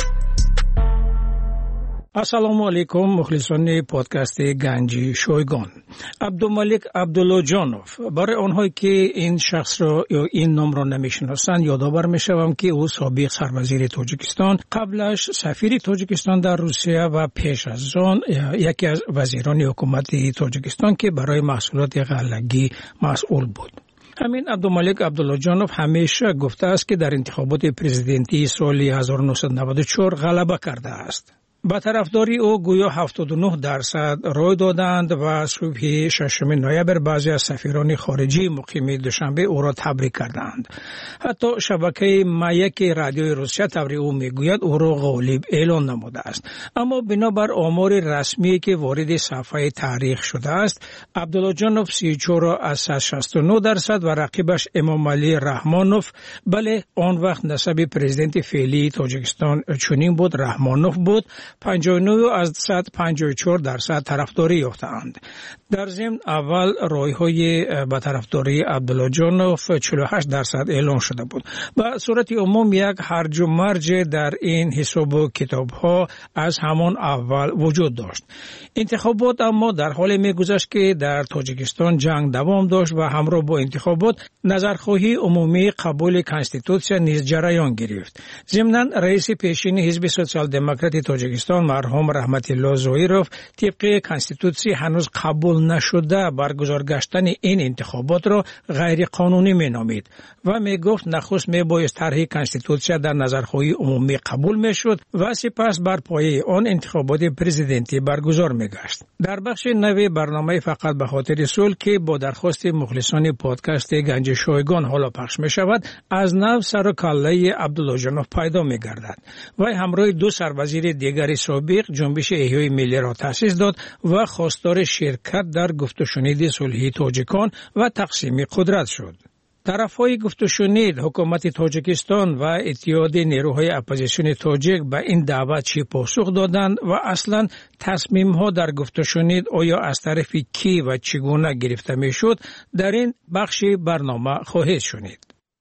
السلام علیکم مخلصان پادکست گنج شایگان. عبدالملک عبدالله جانوف. برای آنهایی که این شخص را یا این نام را نمیشناسند یادآور میشوم که او سابق سروزیر تاجیکستان، قبلش سفیر تاجیکستان در روسیه و پیش از آن یکی از وزیران حکومت تاجیکستان که برای محصولات غله‌ای مسئول بود. همین عبدالملک عبدالله جانوف همیشه گفته است که در انتخابات پرزیدنتی سال هزار و نهصد و نود و چهار غلبه کرده است. با طرفداری او گویا هفتاد و نه درصد رای دادند و صبح ششم نوامبر بعضی از سفیران خارجی مقیم دوشنبه او را تبریک کردند. حتی شبکه مایک رادیوی روسیه تبریک او میگوید او را غالب اعلان نموده است. اما بنابر آمار رسمی که وارد صفحه تاریخ شده است، عبدالله جانوف سی و چهار از صد و شصت و نه درصد و رقیبش امام علی رحمانوف، بله آن وقت نسب پرزیدنت فعلی تاجیکستان چنین بود، رحمانوف بود، پنجاه و نه از صد و پنجاه و چهار درصد طرفداری یافتند. در ضمن اول رای‌های به طرفداری عبدالله جانوف چهل و هشت درصد اعلان شده بود. به صورت عموم یک هرج و مرج در این حساب و کتاب‌ها از همان اول وجود داشت. انتخابات اما در حال می‌گذشت که در تاجیکستان جنگ دوام داشت و همراه با انتخابات نظرخواهی عمومی قبول کنستیتوسیا نیز جریان گرفت. ضمناً رئیس پیشین حزب سوسیال دموکرات تاجیکستان مرحوم رحمت الله زویروف طبق کنستیتوسیا هنوز قبول نشده برگزار گشتن این انتخابات را غیر قانونی می نامید و می گفت نخست می بایست طرح کنستیتوسیا در نظرخواهی عمومی قبول می شد و سپس بر پایه آن انتخابات پرزیدنتی برگزار می گشت. در بخش نوی برنامه فقط به خاطر صلح که با درخواست مخلصان پادکست گنج شایگان حالا پخش می شود، از نو سر و کله عبدالله جانوف پیدا می گردد و همراه دو سروزیر دیگر سابق جنبش احیای ملی را تأسیس داد و خواستار شرکت در گفت و شنید صلحی تاجیکان و تقسیم قدرت شد. طرفهای گفت و شنید حکومت تاجیکستان و اتحاد نیروهای اپوزیسیون تاجیک به این دعوت چی پاسخ دادند و اصلا تصمیم ها در گفت و شنید آیا از طرف کی و چگونه گرفته می شد در این بخش برنامه خواهید شنید.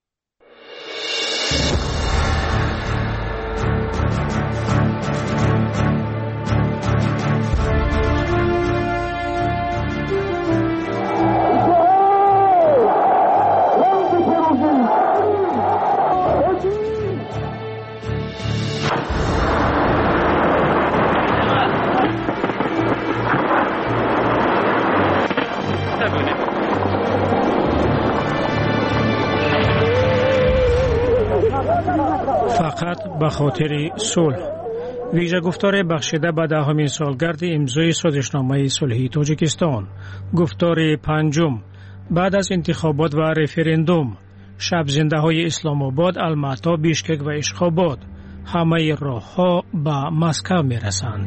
فقط به خاطر صلح. ویژه گفتار بخشیده به دهمین سالگرد امضای سازشنامه صلحی تاجیکستان. گفتار پنجم بعد از انتخابات و رفراندوم. شب زنده های اسلام آباد، الماتا، بیشکک و اشخاباد. همه راه ها به مسکو می رسند.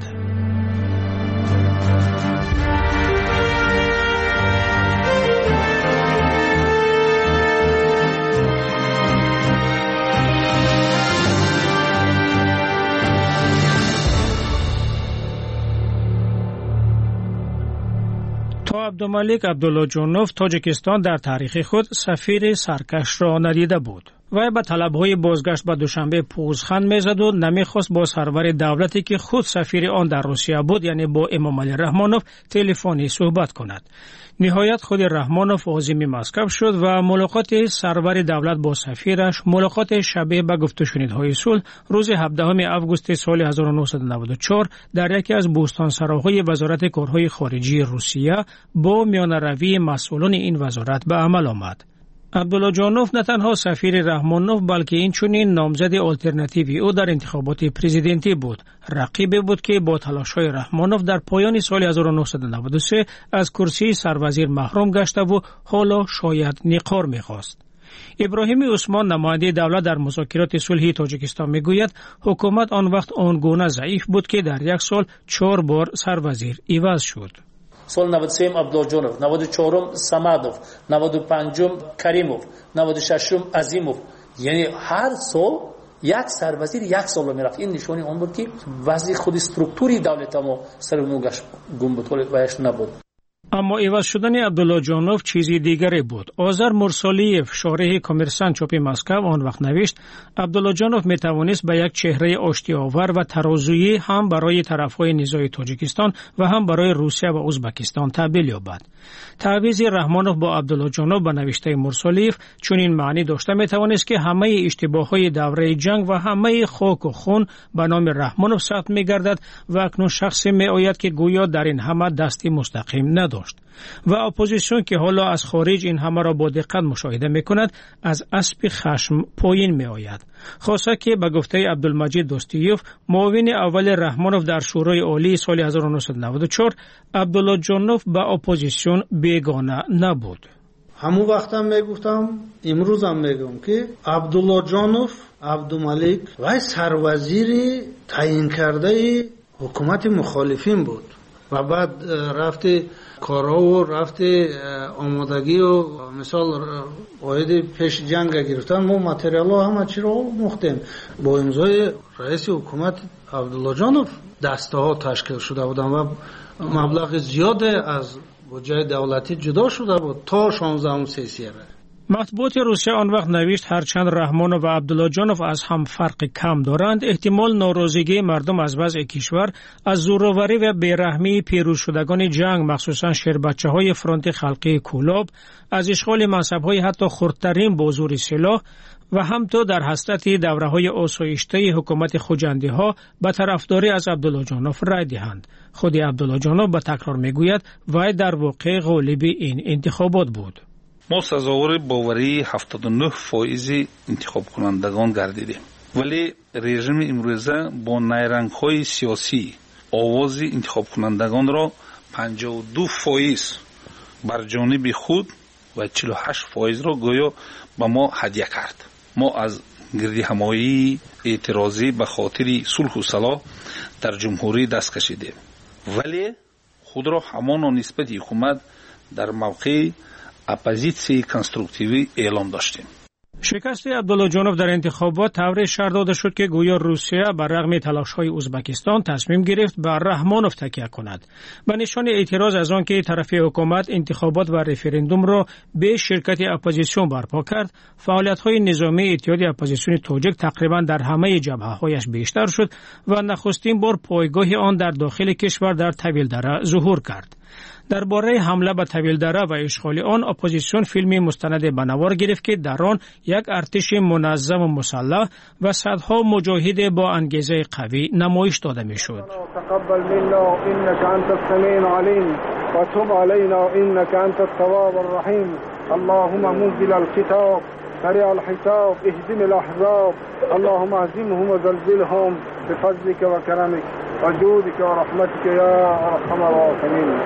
عبدالملک عبداللهجانوف تاجیکستان در تاریخ خود سفیر سرکش را ندیده بود. وی به طلب‌های بازگشت به دوشنبه پوزخند می‌زد و نمی‌خواست با سرور دولتی که خود سفیر آن در روسیه بود یعنی با امام علی رحمانوف تلفنی صحبت کند. نهایت خود رحمانوف عازم مسکو شد و ملاقات سرور دولت با سفیرش ملاقات شبیه به گفت و شنیدهای صلح روز هفدهم آگوست سال هزار و نهصد و نود و چهار در یکی از بوستانسراهای وزارت کارهای خارجی روسیه با میانه‌روی مسئولان این وزارت به عمل آمد. عبداللهجانوف نه تنها سفیر رحمانوف بلکه اینچنین نامزد آلترناتیوی او در انتخابات پرزیدنتی بود. رقیبی بود که با تلاش‌های رحمانوف در پایان سال هزار و نهصد و نود و سه از کرسی سروزیر محروم گشته و حالا شاید نقار می‌خواست. ابراهیم عثمان نماینده دولت در مذاکرات صلحی تاجیکستان میگوید حکومت آن وقت آنگونه ضعیف بود که در یک سال چهار بار سروزیر عوض شد. سال نود و سه عبدالجانوف، نود و چهار سمدوف، نود و پنج کریموف، نود و شش عظیموف. یعنی هر سال یک سروزیر یک سال میرفت. این نشانی آن بود که وضع خود استرکتوری دولت ما سر نوگش گم بود و ایش نبود. اما عوض شدن عبداللهجانوف چیزی دیگری بود. آذر مرسالیف شارح کامرسان چاپ مسکو آن وقت نوشت عبداللهجانوف می توانست به یک چهره آشتی‌آور و ترازویی هم برای طرفهای نزاع تاجیکستان و هم برای روسیه و ازبکستان تبدیل یابد. تعویض رحمانوف با عبداللهجانوف به نوشته مرسالیف چنین معنی داشته می توانست که همه اشتباههای دوره جنگ و همه خاک و خون به نام رحمانوف ثبت می گردد و اکنون شخصی می آید که گویا در این همه دستی مستقیم نداشت. و اپوزیسیون که حالا از خارج این همه را با دقت مشاهده می کند از اسب خشم پایین می آید. خاصه که به گفته عبدالمجید دوستیوف معاون اول رحمانوف در شورای عالی سال هزار و نهصد و نود و چهار عبداللهجانوف به اپوزیسیون بیگانه نبود. همون وقتم میگفتم امروزم میگم که عبداللهجانوف عبدالملک و سروزیر تعیین کرده حکومت مخالفین بود و بعد رفته کارها و رفته آمادگی و مثال واحد پیش جنگ گرفتن ما متریال ها همه چی رو مختم با امضای رئیس حکومت عبداللهجانوف دسته ها تشکیل شده بودن و مبلغ زیاد از بودجه دولتی جدا شده بود تا شانزدهم سیسیه. مطبوعات روسیه آن وقت نوشت هرچند رحمانوف و عبداللهجانوف از هم فرق کم دارند احتمال ناراضگی مردم از وضع کشور از زورآوری و بیرحمی پیروز شدگان جنگ مخصوصا شیربچه‌های فرانت خلقی کولاب از اشغال منصب‌های حتی خردترین با زور سلاح و همتا در حسرت دوره‌های آسایشته حکومت خوجندی‌ها به طرفداری از عبداللهجانوف رای دهند. خود عبداللهجانوف به تکرار میگوید وی در واقع غالب این انتخابات بود. ما سزاوار باوری هفتاد و نه فایز انتخاب کنندگان گردیدیم ولی رژیم امروزه با نیرنگ‌های سیاسی آواز انتخاب کنندگان را پنجاه و دو فایز بر جانب خود و چهل و هشت فایز را گویا به ما هدیه کرد. ما از گردی همایی اعتراضی به خاطر صلح و صلاح در جمهوری دست کشیدیم ولی خود را همان نسبت حکومت در موقع اپوزیسیون کنستروکتیوی اعلام داشتیم. شکست عبداللهجانوف در انتخابات طوری شرح داده شد که گویا روسیه بر رغم تلاش‌های ازبکستان تصمیم گرفت بر رحمانوف تکیه کند. به نشان اعتراض از آنکه طرف حکومت انتخابات و رفراندوم را به شرکت اپوزیسیون برپا کرد، فعالیت‌های نظامی اتحاد اپوزیسیون تاجیک تقریبا در همه جبهه‌هایش بیشتر شد و نخستین بار پایگاه آن در داخل کشور در طویلدره ظهور کرد. درباره حمله به طویلدره و اشغال آن اپوزیسیون فیلمی مستند به نوار گرفت که در آن یک ارتش منظم و مسلح و صدها مجاهد با انگیزه قوی نمایش داده میشد. تقبل منا انك انت السميع العليم وتب علينا انك انت التواب الرحيم اللهم منزل الكتاب سريع الحساب اهزم الاحزاب اللهم اهزمهم وزلزلهم بفضلك وكرمك وجودك ورحمتك يا ارحم الراحمين.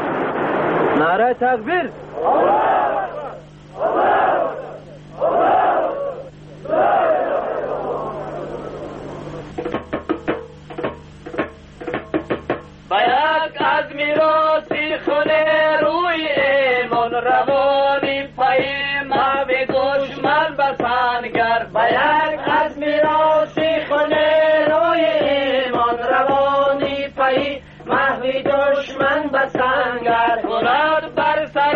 نعره تکبیر. باید از میراثی خونه روی ایمان روانی پای ما به دشمن بسنگر باید از میراثی خونه روی ایمان روانی پای محوی دشمن بسنگر کناد بر سر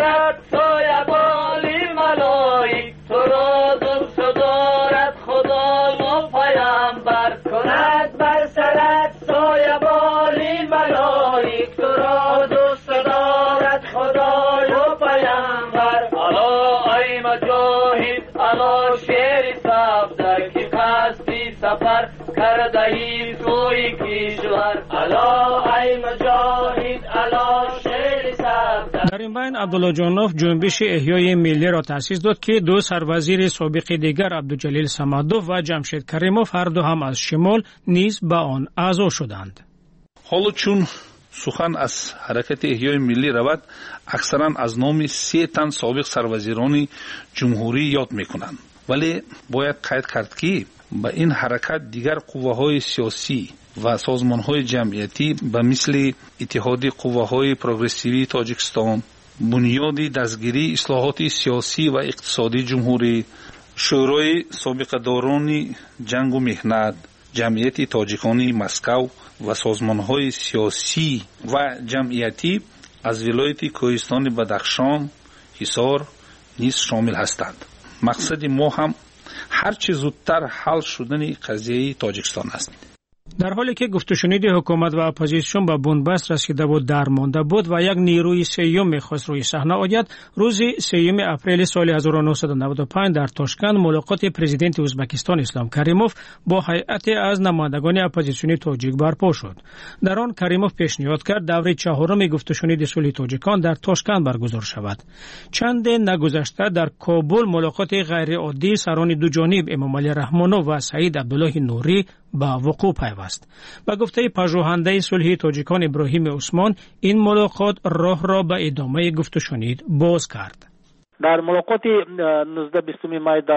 مجاهد علا شیر سبده که قصدی سفر کرده ای سوی کشور علا ای مجاهد علا شیر سبده. در این بین عبدالله جانوف جنبش احیای ملی را تأسیس داد که دو سروزیر سابق دیگر عبدالجلیل صمدوف و جمشید کریموف هر دو هم از شمال نیز به آن اعضا شدند. حالا چون سخن از حرکت احیای ملی رود اکثرا از نام سه تن سابق سروزیران جمهوری یاد میکنند، ولی باید قید کرد که به این حرکت دیگر قوه‌های سیاسی و سازمان‌های جمعیتی به مثل اتحاد قوه‌های پروگرسیوی تاجیکستان، بنیاد دستگیری اصلاحات سیاسی و اقتصادی جمهوری، شورای سابقه‌داران جنگ و مهنت، جمعیت تاجیکانی مسکو و سازمان‌های سیاسی و جمعیتی از ولایت کوهستان بدخشان، حصار نیز شامل هستند. مقصد ما هم هر چه زودتر حل شدن قضیه تاجیکستان است. در حالی که گفت و شنید حکومت و اپوزیسیون به بنبست رسیده بود درمانده بود و یک نیروی سیوم میخواست روی صحنه آید، روز سیوم اپریل سال هزار و نهصد و نود و پنج در تاشکند ملاقات پرزیدنت ازبکستان اسلام کریموف با هیئت از نمایندگان اپوزیسیونی تاجیک برپا شد. در آن کریموف پیشنهاد کرد دوره چهارم گفت و شنید صلح تاجیکان در تاشکند برگزار شود. چند نگذشته در کابل ملاقات غیر عادی سران دو جانب امام علی رحمانوف و سعید عبدالله نوری با وقوع پیوست. به گفته پژوهنده صلح تاجیکان ابراهیم عثمان، این ملاقات راه را به ادامه گفت و شنید باز کرد. در ملاقات نوزده بیست می در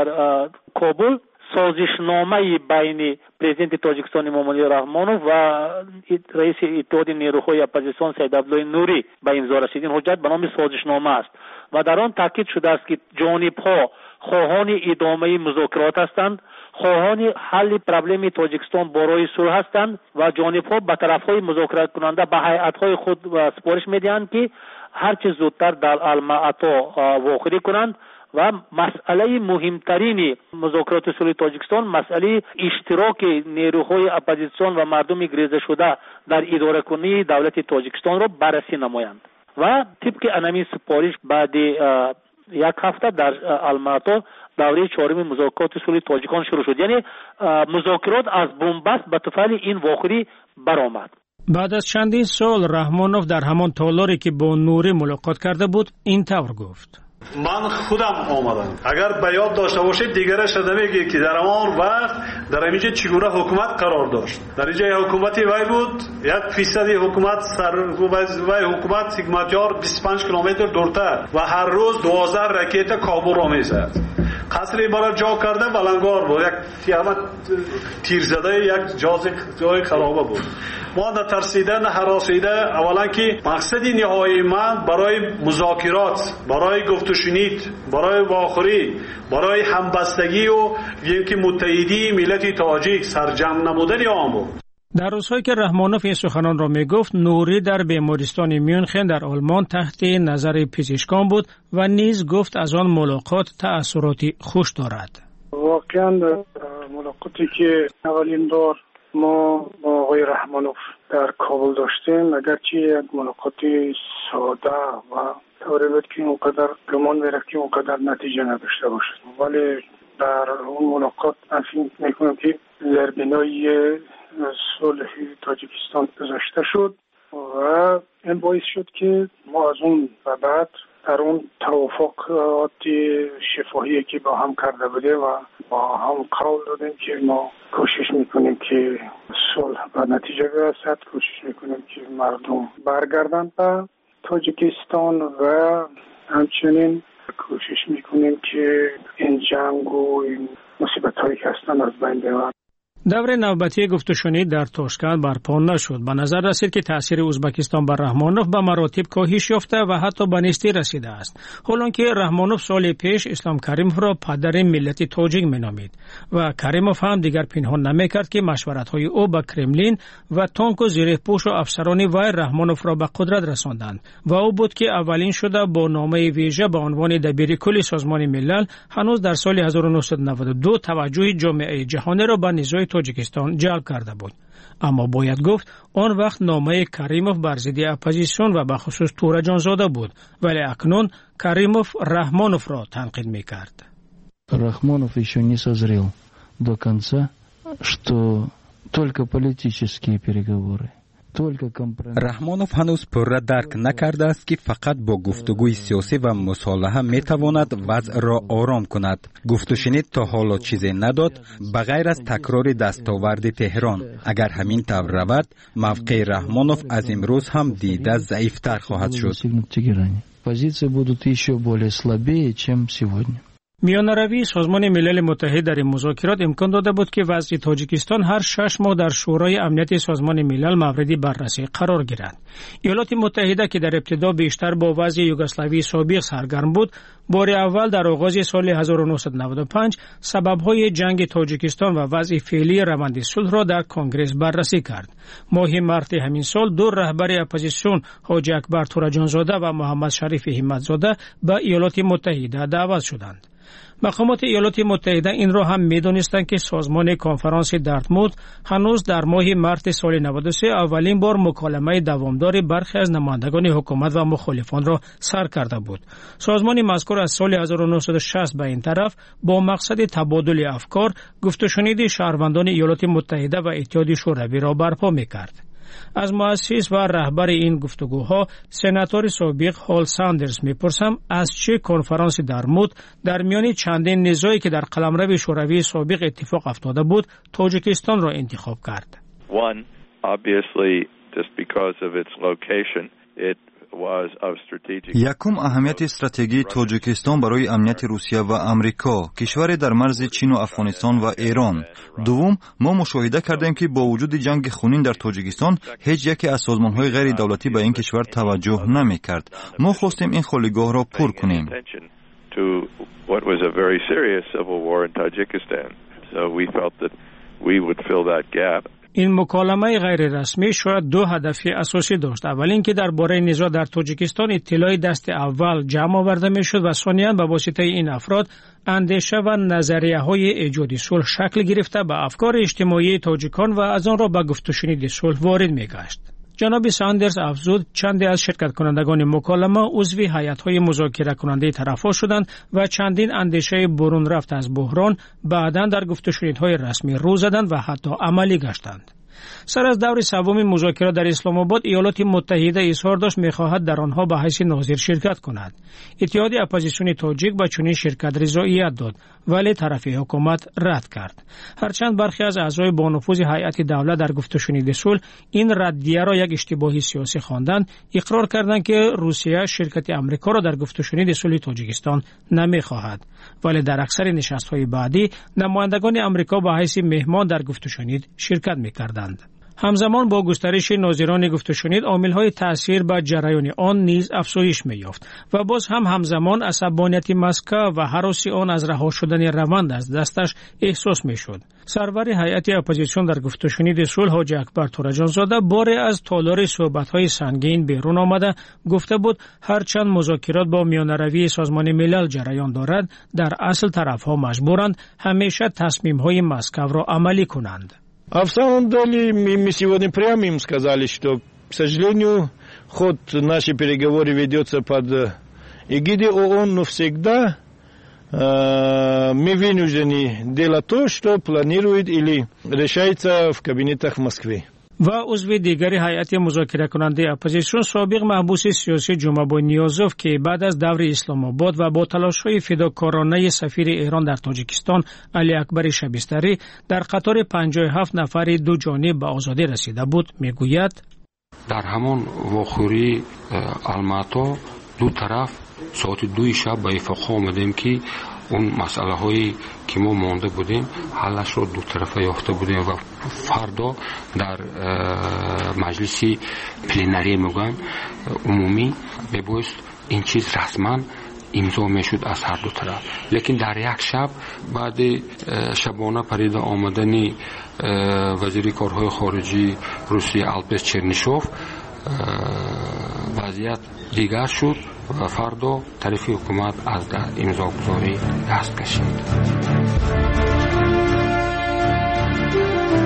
کابل سازشنامه بین پرزیدنت تاجیکستان امام علی رحمانوف و رئیس اتحاد نیروهای اپوزیسیون سعید عبدالله نوری به امضا رسید. این حجت به نام سازشنامه است و در آن تاکید شده است که جانب‌ها خواهان ادامه مذاکرات هستند، خواهان حل پرابلم تاجیکستان برای صلح هستند و جانب‌ها به طرف‌های مذاکره کننده به هیئت‌های خود سپارش می‌دهند که هر چه زودتر در المعطا واقعی کنند و مسئله مهمترین مذاکرات صلح تاجیکستان مسئله اشتراک نیروهای اپوزیسیون و مردم گریزه شده در اداره کنی دولت تاجیکستان را بررسی نمایند و طبق انمی سپارش بعد یک هفته در المعطا دوره چهارم مذاکرات صلح تاجیکان شروع شد. یعنی مذاکرات از بنبست به طفل این واقعی برآمد. بعد از چندین سال رحمانوف در همان تالاری که با نوری ملاقات کرده بود این طور گفت: من خودم آمدم. اگر به یاد داشته باشید دیگرش نمیگه که در آن وقت در اینجا چگونه حکومت قرار داشت. در اینجا حکومتی وای بود، یک فیصدی حکومت سر وای حکومت حکمتیار بیست و پنج کیلومتر دورتر و هر روز دوازده راکت کابل را میزد. قصری برای جا کرده بلنگار بود، یک تیامت تیر زده، یک جاز جای خرابه بود. ما نه ترسیده نه هراسیده. اولا که مقصد نهایی من برای مذاکرات، برای گفت و شنید، برای واخوری، برای همبستگی و اینکه متحدی ملت تاجیک سرجم نمودن آن بود. در روزهایی که رحمانوف این سخنان را میگفت، نوری در بیمارستان میونخن در آلمان تحت نظر پزشکان بود و نیز گفت از آن ملاقات تأثیراتی خوش دارد. واقعا ملاقاتی که اولین بار ما با آقای رحمانوف در کابل داشتیم، اگرچه یک ملاقات ساده و طوری بود که اونقدر گمان میره که اونقدر نتیجه نداشته باشد، ولی در اون ملاقات من فکر میکنم که زربینای صلح تاجیکستان گذاشته شد و این باعث شد که ما از اون و بعد در اون توافقات شفاهی که با هم کرده بودیم و با هم قول دادیم که ما کوشش میکنیم که صلح و نتیجه برسد، کوشش میکنیم که مردم برگردن به تاجیکستان و همچنین کوشش میکنیم که این جنگ و این مصیبت هایی که هستن از بین ببرن. دور نوبتی گفت و شنید در تاشکند برپا نشد. به نظر رسید که تاثیر ازبکستان بر رحمانوف به مراتب کاهش یافته و حتی به نیستی رسیده است. حالانکه رحمانوف سال پیش اسلام کریموف را پدر ملت تاجیک مینامید و کریموف هم دیگر پنهان نمیکرد که مشورت‌های او با کرملین و تانک و زیرپوش و افسران وی رحمانوف را به قدرت رساندند و او بود که اولین شده با نامه ویژه به عنوان دبیر کل سازمان ملل هنوز در سال هزار و نهصد و نود و دو توجه جامعه جهانی را به نزاع توجیکستان جلب کرده بود. اما باید گفت آن وقت نامه کریموف بر ضد اپوزیسیون و به خصوص تورجانزاده بود، ولی اکنون کریموف رحمانوف را تنقید میکرد. Рахмонов еще не созрел до конца, что только политические переговоры. رحمانوف هنوز پوره درک نکرده است که فقط با گفتگوی سیاسی و مصالحه میتواند وضع را آرام کند. گفت و شنید تا حالا چیزی نداد بغیر از تکرار دستاورد تهران. اگر همین طور رود موقع رحمانوف از امروز هم دیده ضعیفتر خواهد شد. Позиции будут еще более слабее, чем сегодня. میانروی سازمان ملل متحد در این مذاکرات امکان داده بود که وضع تاجیکستان هر شش ماه در شورای امنیت سازمان ملل مورد بررسی قرار گیرد. ایالات متحده که در ابتدا بیشتر با وضع یوگسلاوی سابق سرگرم بود، بار اول در آغاز سال هزار و نهصد و نود و پنج سبب‌های جنگ تاجیکستان و وضع فعلی روند صلح را در کنگره بررسی کرد. ماه مارس همین سال دو رهبر اپوزیسیون حاجی اکبر تورجانزاده و محمد شریف همتزاده به ایالات متحده دعوت شدند. مقامات ایالات متحده این را هم می‌دانستند که سازمان کنفرانس دارتموت هنوز در ماه مارس سال نود و سه اولین بار مکالمه دوامدار برخی از نمایندگان حکومت و مخالفان را سر کرده بود. سازمان مذکور از سال هزار و نهصد و شصت به این طرف با مقصد تبادل افکار گفت و شنید شهروندان ایالات متحده و اتحاد شوروی را برپا می‌کرد. از مؤسس و رهبر این گفتگوها سناتور سابق هال ساندرز میپرسم از چه کنفرانس دارتموت در میان چندین نزاعی که در قلمرو شوروی سابق اتفاق افتاده بود تاجیکستان را انتخاب کرد. One, obviously, just because of its location, it یکم اهمیت استراتژی تاجیکستان برای امنیت روسیه و امریکا، کشور در مرز چین و افغانستان و ایران. دوم، ما مشاهده کردیم که با وجود جنگ خونین در تاجیکستان هیچ یکی از سازمان‌های غیر دولتی به این کشور توجه نمی‌کرد. ما خواستیم این خالیگاه را پر کنیم. این مکالمه غیر رسمی شاید دو هدف اساسی داشت. اول اینکه درباره نزاع در تاجیکستان اطلاعی دست اول جمع آورده میشد و ثانیاً به واسطه این افراد اندیشه و نظریه های ایجاد صلح شکل گرفته به افکار اجتماعی تاجیکان و از آن را به گفت و شنید صلح وارد میگشت. جناب ساندرز افزود چندی از شرکت کنندگان مکالمه عضو هیئت‌های مذاکره کننده طرف‌ها شدند و چندین اندیشه برون رفت از بحران بعداً در گفت و شنیدهای رسمی رو زدند و حتی عملی گشتند. سر از دور سوم مذاکرات در اسلام آباد ایالات متحده اظهار داشت می‌خواهد در آنها به حیث ناظر شرکت کند. اتحاد اپوزیسیون تاجیک به چنین شرکت رضایت داد ولی طرف حکومت رد کرد. هرچند برخی از اعضای با نفوذ هیئت دولت در گفت و شنید صلح این ردیه را یک اشتباهی سیاسی خواندند، اقرار کردند که روسیه شرکت آمریکا را در گفت و شنید صلح تاجیکستان نمی‌خواهد، ولی در اکثر نشست‌های بعدی نمایندگان آمریکا به حیث مهمان در گفت و شنید شرکت می‌کردند. همزمان با گسترش ناظران گفت و شنید عامل‌های تأثیر بر جریان آن نیز افزایش می‌یافت و باز هم همزمان عصبانیت مسکو و هراس آن از رها شدن روند از دستش احساس می‌شد. سرور هیئت اپوزیسیون در گفت و شنید صلح حاجی اکبر تورجانزاده بار از تالار صحبت‌های سنگین بیرون آمده گفته بود هرچند مذاکرات با میانروی سازمان ملل جریان دارد در اصل طرف‌ها مجبورند همیشه تصمیم‌های مسکو را عملی کنند. А в самом деле мы, мы сегодня прямо им сказали, что, к сожалению, ход нашей переговоры ведется под эгидой ООН, но всегда э, мы вынуждены делать то, что планирует или решается в кабинетах в Москве. و عضو دیگر هیئت مذاکره کننده اپوزیسیون سابق محبوس سیاسی جمعه نیازوف که بعد از دور اسلام آباد و با تلاش‌های فداکارانه سفیر ایران در تاجیکستان علی اکبر شبستری در قطار پنجاه و هفت نفر دو جانب به آزادی رسیده بود میگوید در همان واخوری الماتا دو طرف ساعت دو شب به اتفاق آمدیم که اون مسئله هایی که ما مانده بودیم حلش رو دو طرفه یافته بودیم و فردا در مجلس پلنری میگن عمومی ببایست این چیز رسما امضا میشد از هر دو طرف. لیکن در یک شب بعد شبانه پرید آمدن وزیر کارهای خارجی روسیه الپس چرنیشوف وضعیت دیگر شد و فردا طرف حکومت از امضاگذاری دست کشید.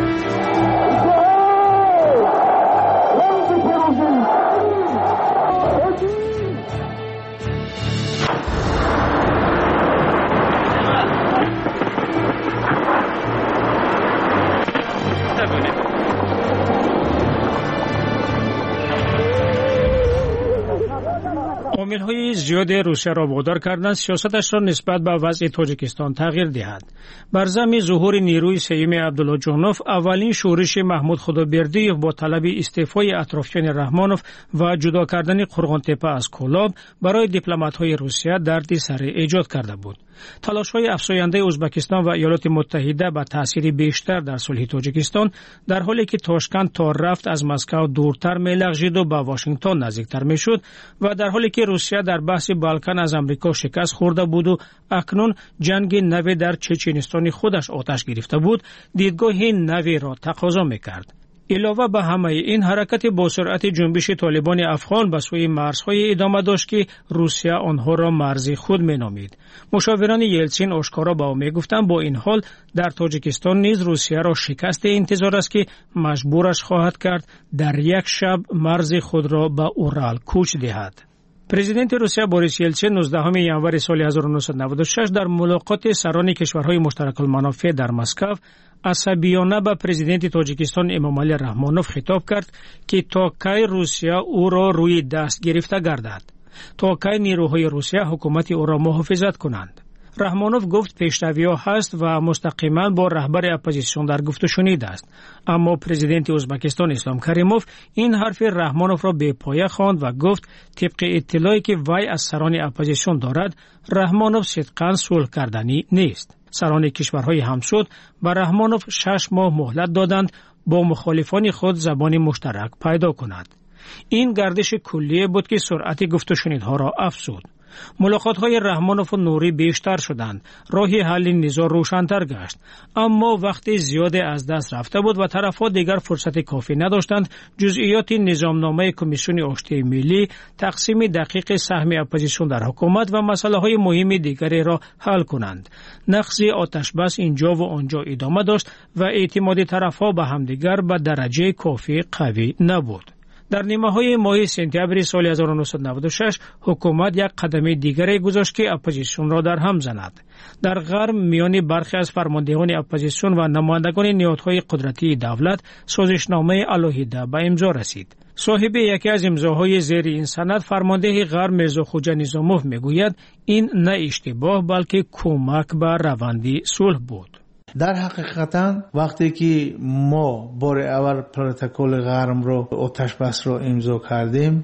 عوامل‌های زیاد روسیه را وادار کردند سیاستش را نسبت به وضع تاجیکستان تغییر دهد. بر ضمن ظهور نیروی سیوم عبدالله جانوف، اولین شورش محمود خدابردیوف با طلب استعفای اطرافیان رحمانوف و جدا کردن قرغان‌تپه از کولاب برای دیپلمات‌های روسیه دردی سر ایجاد کرده بود. تلاش‌های افزاینده ازبکستان و ایالات متحده به تأثیر بیشتر در صلح تاجیکستان، در حالی که تاشکند تا رفت از مسکو دورتر می‌لغزید و به واشنگتن نزدیکتر می‌شد و در حالی که روسیه در بحث بالکان از آمریکا شکست خورده بود و اکنون جنگ نوی در چچنستان خودش آتش گرفته بود، دیدگاه نوی را تقاضا می‌کرد. علاوه بر همه این، حرکت با سرعت جنبش طالبان افغان به سوی مرزهای ادامه داشت که روسیه آنها را مرز خود مینامید. مشاوران یلتسین آشکارا به او میگفتند با این حال در تاجیکستان نیز روسیه را شکست انتظار است که مجبورش خواهد کرد در یک شب مرز خود را به اورال کوچ دهد. پرزیدنت روسیه بوریس یلتسین نوزدهم ژانویه سال هزار و نهصد و نود و شش در ملاقات سران کشورهای مشترک المنافع در مسکو عصبیانه به پرزیدنت تاجیکستان امامعلی رحمانوف خطاب کرد که تا کی روسیه او را روی دست گرفته گردد، تا کی نیروهای روسیه حکومت او را محافظت کنند. رحمانوف گفت پیشروی‌ها هست و مستقیما با رهبر اپوزیسیون در گفت و شنید است، اما پرزیدنت ازبکستان اسلام کریموف این حرف رحمانوف را بی پایه خواند و گفت طبق اطلاعی که وی از سران اپوزیسیون دارد، رحمانوف صدقاً صلح کردنی نیست. سران کشورهای همسود به رحمانوف شش ماه مهلت دادند با مخالفان خود زبان مشترک پیدا کند. این گردش کلیه بود که سرعت گفت و شنیدها را افزود. ملاقات‌های رحمانوف و نوری بیشتر شدند، راه حل نزاع روشن‌تر گشت، اما وقتی زیاد از دست رفته بود و طرف‌ها دیگر فرصت کافی نداشتند جزئیات نظامنامه کمیسیون آشتی ملی، تقسیم دقیق سهم اپوزیسیون در حکومت و مسائل مهم دیگری را حل کنند. نقض آتش بس اینجا و آنجا ادامه داشت و اعتماد طرف‌ها به همدیگر به درجه کافی قوی نبود. در نیمه‌های ماه سپتامبر سال هزار و نهصد و نود و شش حکومت یک قدم دیگری گذاشت که اپوزیسیون را در هم زند. در غرب میان برخی از فرماندهان اپوزیسیون و نمایندگان نهادهای قدرتی دولت سازشنامه علیحده به امضا رسید. صاحب یکی از امضاهای زیر این سند فرمانده غرب میرزا خوجا نظاموف میگوید این نه اشتباه بلکه کمک به روند صلح بود. در حقیقتا وقتی که ما بار اول پروتکل غرم رو آتش بس رو امضا کردیم،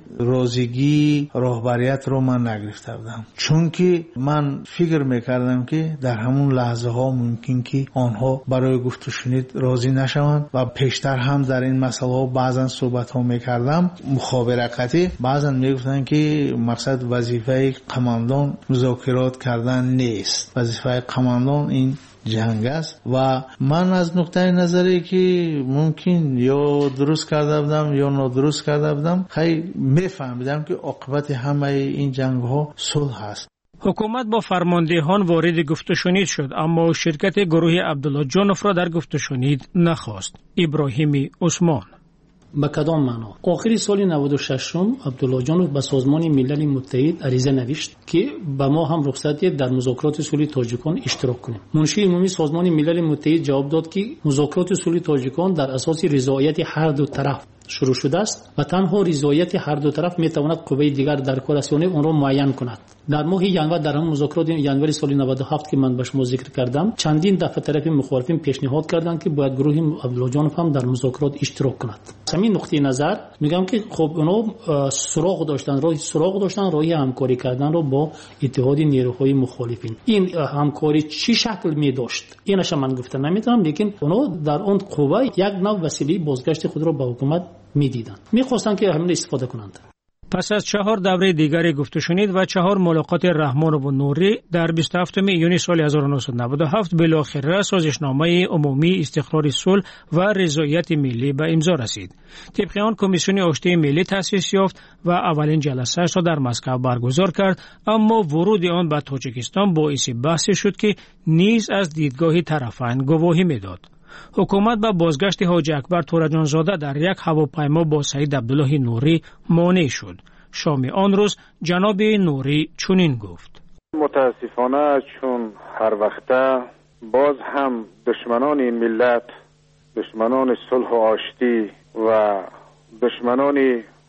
روزگی راهبریت رو من نگرفته بودم، چون که من فکر میکردم که در همون لحظه ها ممکن که آنها برای گفت و شنید راضی نشوند و پیشتر هم در این مسئله ها بعضا صحبت ها میکردم مخابراتی، بعضا میگفتن که مقصد وظیفه قماندان مذاکرات کردن نیست، وظیفه قماندان این جنگ است و من از نقطه نظری که ممکن یا درست کرده بودم یا نادرست کرده بودم خیلی میفهمیدم که عاقبت همه این جنگ ها صلح است. حکومت با فرماندهان وارد گفت و شنید شد، اما شرکت گروه عبدالله جانوف را در گفت و شنید نخواست. ابراهیم عثمان. به کدام معنا؟ آخری سال نود و شش عبدالله جانوف به سازمان ملل متحد عریضه نوشت که به ما هم رخصت دهید در مذاکرات صلح تاجیکستان اشتراک کنیم. منشی عمومی سازمان ملل متحد جواب داد که مذاکرات صلح تاجیکستان در اساس رضایت هر دو طرف شروع شده است و تنها رضایت هر دو طرف میتواند قوه دیگر در کوراسیون اون را معین کند. در ماه ژانویه در هم مذاکرات ژانویه سال نود و هفت که من به شما ذکر کردم، چندین دفعه طرف مخالفین پیشنهاد کردند که باید گروه عبدالله جانوف هم در مذاکرات اشتراک کند. همین نقطه نظر میگم که خب اونا سراغ داشتن، راه سراغ داشتن راه همکاری کردن رو با اتحاد نیروهای مخالفین. این همکاری چی شکل می داشت اینش من گفتم نمیتونم، لیکن اونا در اون قوه یک نوع وسیله بازگشت خود را به حکومت میدیدند، میخواستن که همین استفاده کنند. پس از چهار دوره دیگری گفت و شنید و چهار ملاقات رحمانوف و نوری در بیست و هفتم ایون سال هزار و نهصد و نود و هفت بالاخره سازشنامه عمومی استقرار صلح و رضایت ملی به امضا رسید. طبق آن کمیسیون آشتی ملی تأسیس یافت و اولین جلسه‌اش را در مسکو برگزار کرد، اما ورود آن به تاجیکستان باعث بحث شد که نیز از دیدگاه طرفین گواهی میداد. حکومت به بازگشت حاجی اکبر تورجان زاده در یک هواپیما با سید عبدالله نوری مانع شد. شام آن روز جناب نوری چنین گفت: متاسفانه چون هر وقته باز هم دشمنان این ملت، دشمنان صلح و آشتی و دشمنان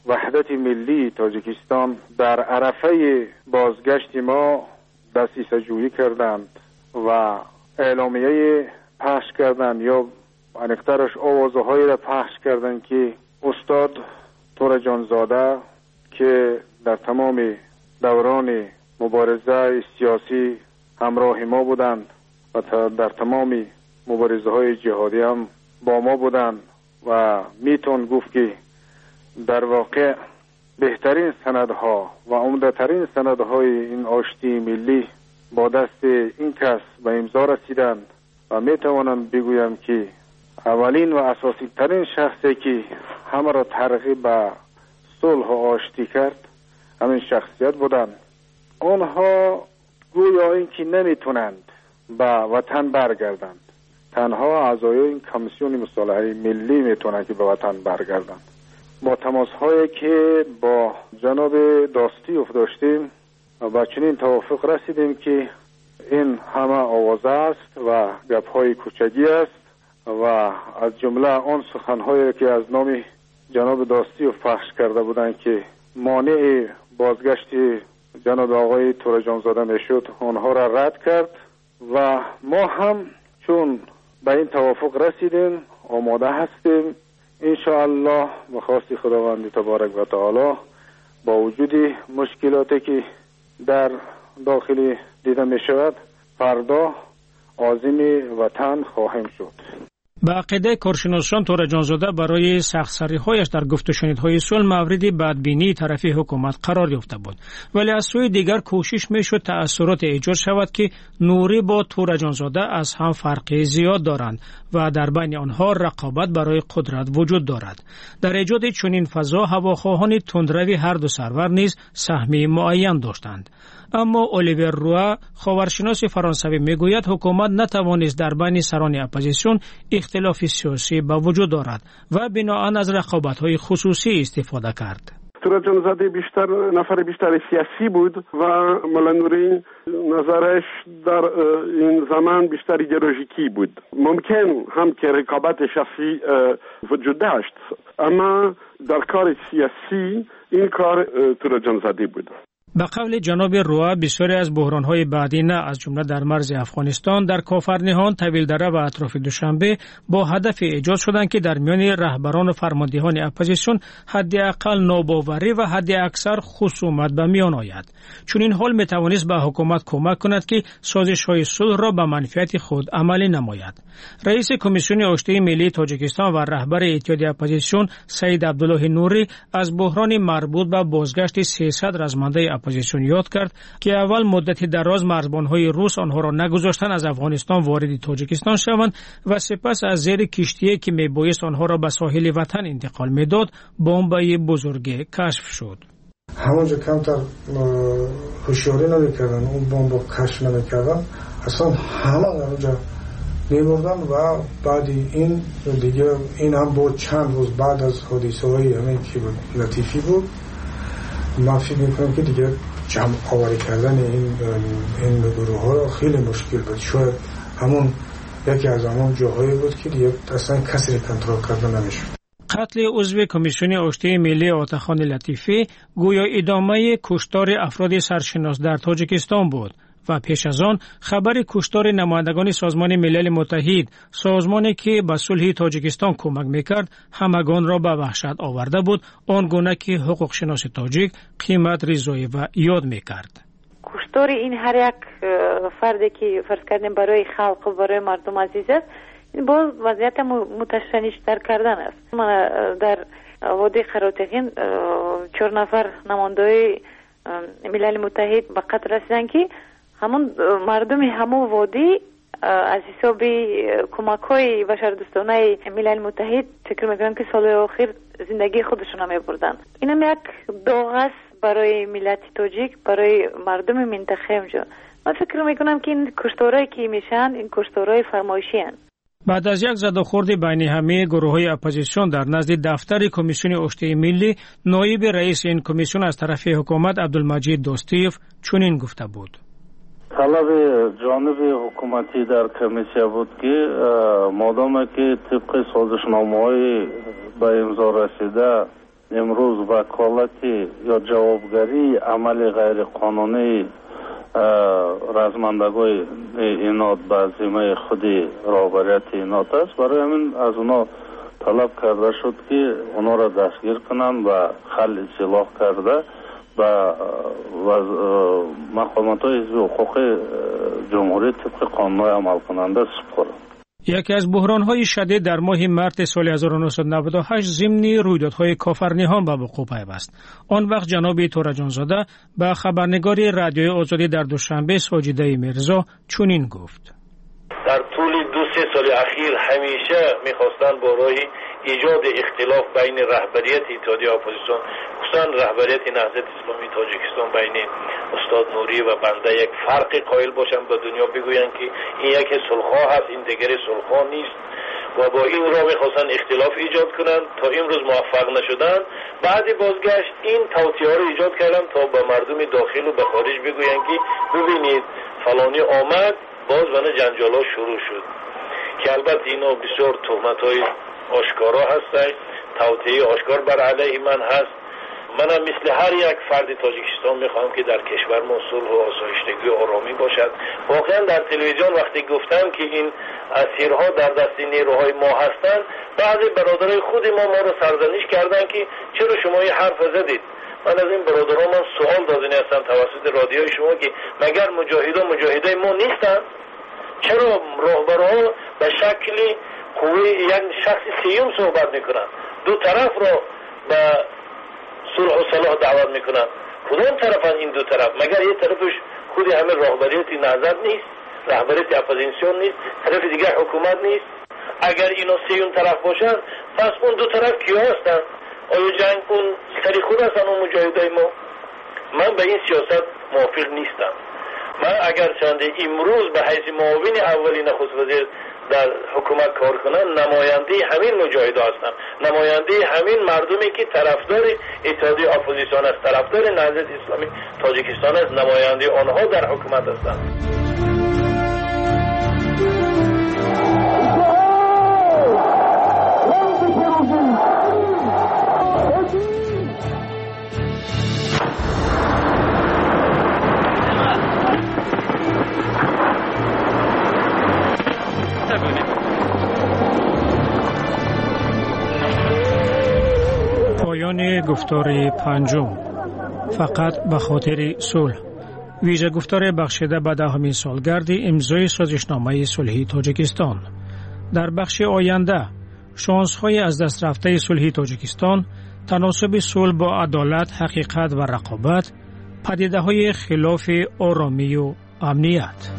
وحدت ملی تاجیکستان در عرفه بازگشت ما دسیسه جویی کردند و اعلامیه پخش کردند یا انیقترش آوازه هایی را پخش کردند که استاد تور جانزاده که در تمام دوران مبارزه سیاسی همراه ما بودند و در تمام مبارزه های جهادی هم با ما بودند و میتون گفت که در واقع بهترین سندها و عمده‌ترین سندهای این آشتی ملی با دست این کس به امضا رسیدند و میتوانم بگویم که اولین و اساسی ترین شخصی که همه را ترغیب به صلح و آشتی کرد همین شخصیت بودند. آنها گویا اینکه نمیتونند به وطن برگردند، تنها اعضای این کمیسیون مصالحه ملی میتونند که به وطن برگردند. با تماس هایی که با جناب داستیوف داشتیم و چنین توافق رسیدیم که این همه آوازه است و گپ های کوچگی است و از جمله آن سخن هایی که از نام جناب داستیوف پخش کرده بودند که مانع بازگشت جناب آقای تور جانزاده میشد آنها را رد کرد و ما هم چون به این توافق رسیدیم آماده هستیم انشاءالله به خواست خداوند تبارک و تعالی با وجود مشکلاتی که در داخل دیده می شود فردا عازم وطن خواهیم شد. به عقیده کارشناسان تور جانزاده برای سخت‌سری‌هایش در گفت و شنیدهای صلح مورد بدبینی طرفی حکومت قرار یافته بود، ولی از سوی دیگر کوشش میشد تأثیرات ایجاد شود که نوری با تور جانزاده از هم فرقی زیاد دارند و در بین آنها رقابت برای قدرت وجود دارد. در ایجاد چنین فضا هواخواهان تندروی هر دو سرور نیز سهمی معین داشتند. اما الیور روا خاورشناس فرانسوی میگوید حکومت نتوانست در بین سران اپوزیسیون اختلاف سیاسی به وجود دارد و بناهن از رقابت‌های خصوصی استفاده کرد. تور جانزاده بیشتر نفر بیشتر سیاسی بود و مولا نوری نظرش در این زمان بیشتر ایدئولوژیکی بود. ممکن هم که رقابت شخصی وجود داشت اما در کار سیاسی این کار تور جانزاده بود. به قول جناب روا بسیاری از بحران‌های بعدی نه از جمله در مرز افغانستان، در کافرنهان، طویلدره و اطراف دوشنبه با هدف ایجاد شدند که در میان رهبران و فرماندهان اپوزیسیون حداقل ناباوری و حداکثر خصومت به میان آید. چون این حال میتوانست به حکومت کمک کند که سازش‌های صلح را به منفعت خود عملی نماید. رئیس کمیسیون آشتی ملی تاجیکستان و رهبر اتحاد اپوزیسیون سید عبدالله نوری از بحران مربوط به بازگشت سیصد رزمنده اپوزیسیون یاد کرد که اول مدت دراز مرزبان‌های روس آنها را نگذاشتند از افغانستان وارد تاجیکستان شوند و سپس از زیر کشتی که میبایست آنها را به ساحل وطن انتقال میداد بمب بزرگ کشف شد. همونجا کمتر هوشیاری نمیکردن، اون بمب کشف نمیکردن، اصلا همه در اونجا میبردن و بعد این دیگه این هم بود چند روز بعد از حادثه های همین که لطیفی بود. من فکر میکنم که دیگه جمع آوری کردن این این گروه ها را خیلی مشکل بود. شاید همون یکی از همون جاهایی بود که دیگه اصلا کسی را کنترل کردن نمیشد. قتل عضو کمیسیون آشتی ملی آتاخان لطیفی گویا ادامه کشتار افراد سرشناس در تاجیکستان بود و پیش از آن خبر کشتار نمایندگان سازمان ملل متحد، سازمانی که به صلح تاجیکستان کمک میکرد، همگان را به وحشت آورده بود، آنگونه که حقوق شناس تاجیک قیمت رضایی و یاد میکرد. کشتار این هر یک فردی که فرض کردیم برای خلق و برای مردم عزیز است، این باز وضعیت متشنج‌تر کردن است. من در وادی قراتقین چهار نفر نماینده ملل متحد به قتل رسیدن که همون مردم همون وادی از حساب کمک های بشردوستانه ملل متحد فکر میکنم که سال آخر زندگی خودشون هم میبردن. این هم یک داغ است برای ملت تاجیک، برای مردم منطقه اونجا. من فکر میکنم که این کشتارهایی که میشن این کشتارهای فرمایشی هستند. بعد از یک زدوخورد بین همه گروه‌های اپوزیسیون در نزد دفتر کمیسیون آشتی ملی، نایب رئیس این کمیسیون از طرف حکومت عبدالمجید داستیوف چنین گفته بود: طلب جانب حکومتی در کمیسیه بود که مادام که طبق سازشنامه‌های به امضا رسیده امروز وکالتی یا جوابگری عمل غیر قانونی رزمندگوی اینات به ذمه خودی راهبریت اینات است. برای همین از اونا طلب کرده شد که اونا را دستگیر کنند و خل سلاح کرده و مقامات های حزب حقوق جمهوری طبق قانون عمل کننده سپرد. یکی از بحران‌های شدید در ماه مارس سال هزار و نهصد و نود و هشت ضمن رویدادهای کافرنهان به وقوع پیوست. آن وقت جناب تورجانزاده به خبرنگاری رادیوی آزادی در دوشنبه ساجده میرزا چنین گفت: در طول دو سه سال اخیر همیشه می‌خواستند با راه ایجاد اختلاف بین رهبریت اتحادیه اپوزیسیون خصوصا رهبریت نهضت اسلامی تاجیکستان بین استاد نوری و بنده یک فرق قائل باشند، به دنیا بگویند که این یک صلح‌ها هست، این دیگر صلح‌ها نیست و با این راه می‌خواستن اختلاف ایجاد کنند. تا امروز موفق نشدند. بعد بازگشت این توطئه‌ها رو ایجاد کردند تا به مردم داخل و به خارج بگویند که ببینید فلانی آمد، باز ونه جنجال‌ها شروع شد که البته اینا بسیار تهمت‌های آشکارا هستند. توطئه آشکار بر علیه من هست. منم مثل هر یک فرد تاجیکستان میخوام که در کشور ما صلح و آسایشتگی و آرامی باشد. واقعا در تلویزیون وقتی گفتم که این اسیرها در دست نیروهای ما هستند، بعضی برادرای خود ما ما رو سرزنش کردن که چرا شما این حرف زدید. من از این برادران من سوال دادنی هستم توسط رادیوی شما که مگر مجاهدان مجاهدای ما نیستند؟ چرا راهبرها به شکل قوه یک شخص سیوم صحبت میکنن؟ دو طرف را به صلح و صلاح دعوت میکنن. کدام طرفن این دو طرف؟ مگر یه طرفش خود همه راهبریت نهضت نیست، رهبریت اپوزیسیون نیست، طرف دیگر حکومت نیست؟ اگر اینا سیوم طرف باشن پس اون دو طرف کیا هستن؟ آیا جنگ اون سری خود هستن اون مجاهدای ما؟ من به این سیاست موافق نیستم. من اگر چند امروز به حیث معاون اولی نخست وزیر در حکومت کار کنن، نماینده همین مجاهدا هستم، نماینده همین مردمی که طرفدار اتحادیه اپوزیسیون است، طرفدار نهضت اسلامی تاجیکستان است، نماینده آنها در حکومت هستند. پایان گفتار پنجم، فقط به خاطر صلح، ویژه گفتار بخشیده به دهمین سالگرد امضای سازشنامه صلحی تاجیکستان. در بخش آینده شانس‌های از دست رفته صلحی تاجیکستان، تناسب صلح با عدالت، حقیقت و رقابت، پدیده‌های خلاف آرامی و امنیت.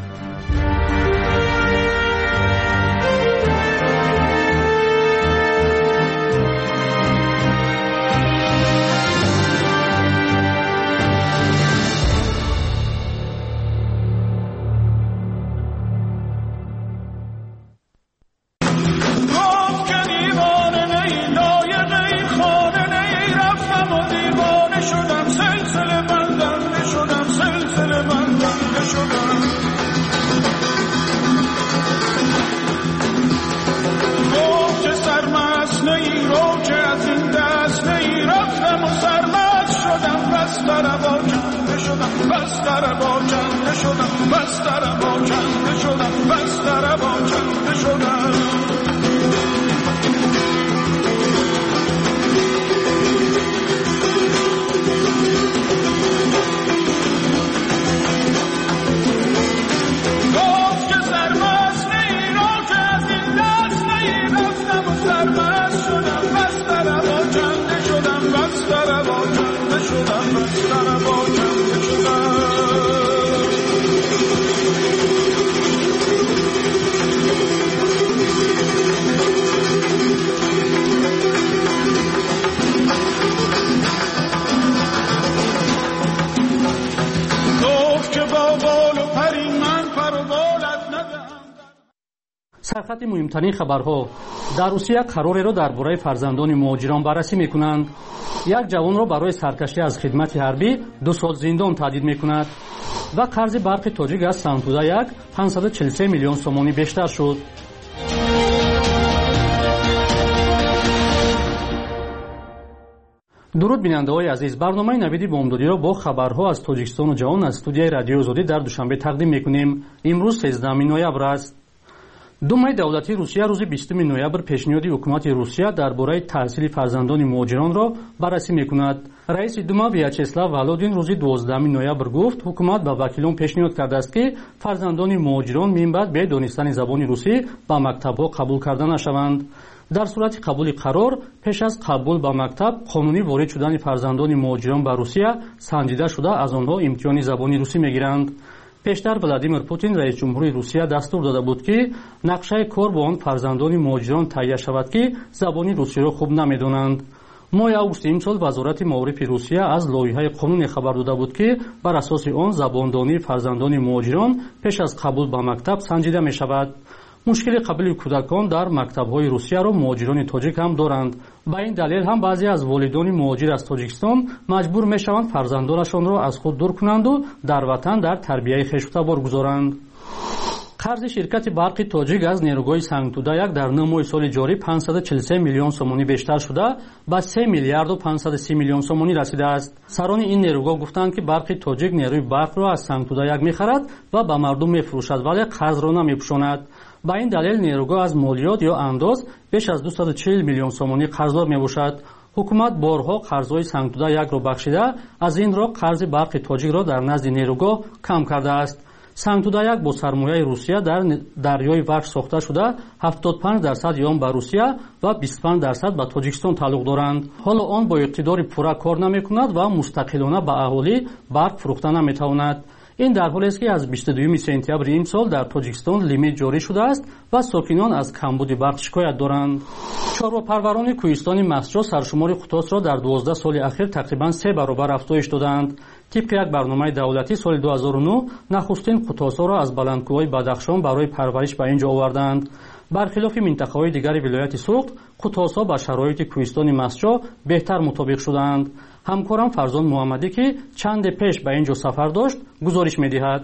سرخط مهمترین خبرها در روسیه قراری را درباره فرزندان مهاجران بررسی میکنند. یک جوان را برای سرکشی از خدمت حربی دو سال زندان تهدید میکند و قرض برق تاجیک از سنتودا یک پانصد و چهل و سه میلیون سومانی بیشتر شد. درود بیننده‌های عزیز، برنامه نوید بامدادی را با خبرها از تاجیکستان و جهان از استودیوی رادیو آزادی در دوشنبه تقدیم می‌کنیم. امروز سیزدهم نوامبر است. думаи давлатии русия рӯзи бистум ноябр пешниҳоди ҳукумати русия дар бораи таҳсили фарзандони муҳоҷиронро баррасӣ мекунад. раиси дума вячеслав володин рӯзи дувоздаҳум ноябр гуфт ҳукумат ба вакилон пешниҳод кардааст ки фарзандони муҳоҷирон минбаъд бе донистани забони русӣ ба мактабҳо қабул карда нашаванд. дар сурати қабули қарор пеш аз қабул ба мактаб қонунӣ ворид шудани фарзандони муҳоҷирон ба русия санҷида шуда аз онҳо имтиҳони забони русӣ мегиранд. пештар владимир путин раисҷумҳури русия дастур дода буд ки нақшаи кор бо он фарзандони муҳоҷирон таҳия шавад ки забони русиро хуб намедонанд. моҳи августи имсол вазорати маорифи русия аз лоиҳаи қонуне хабар дода буд ки бар асоси он забондонии фарзандони муҳоҷирон пеш аз қабул ба мактаб санҷида мешавад. мушкили қабули кӯдакон дар мактабҳои русияро муҳоҷирони тоҷик ҳам доранд. ба ин далел ҳам баъзе аз волидони муҳоҷир аз тоҷикистон маҷбур мешаванд фарзандонашонро аз худ дур кунанду дар ватан дар тарбияи хештабор гузоранд. қарзи ширкати барқи тоҷик аз нерӯгоҳи сангтуда як дар нӯ моҳи соли ҷорӣ панҷсаду чилу се миллион сомонӣ бештар шуда ба се миллиарду панҷсаду си миллион сомонӣ расидааст. сарони ин нерӯгоҳ гуфтанд ки барқи тоҷик нерӯи барқро аз сангтуда як мехарад ва ба мардум мефурӯшад, вале қарзро намепӯшонад. ба ин далел нерӯгоҳ аз молиёт ё андоз беш аз дусаду чил миллион сомонӣ қарздор мебошад. ҳукумат борҳо қарзҳои сангтуда якро бахшида аз ин роҳ қарзи барқи тоҷикро дар назди нерӯгоҳ кам кардааст. сангтуда як бо сармояи русия дар дарёи варш сохта шуда ҳафтод панҷ дарсад он ба русия ва бисту панҷ дарсад ба тоҷикистон тааллуқ доранд. ҳоло он бо иқтидори пурра кор намекунад ва мустақилона ба аҳолӣ барқ фурӯхта наметавонад. ин дар ҳолест ки аз бисту дуюми сентябри имсол дар тоҷикистон лимит ҷорӣ шудааст ва сокинон аз камбуди барқ шикоят доранд. чорвапарварони кӯҳистони масҷо саршумори қутосро дар дувоздаҳ соли ахир тақрибан се баробар афзоиш доданд. тибқи як барномаи давлатӣ соли ду ҳазору нӯ нахустин қутосоро аз баландкӯҳои бадахшон барои парвариш ба ин ҷо оварданд. бархилофи минтақаҳои дигари вилояти суғд қутосҳо ба шароити кӯҳистони масҷо беҳтар мутобиқ шуданд. ҳамкорам фарзон муҳаммадӣ ки чанде пеш ба ин ҷо сафар дошт гузориш медиҳад.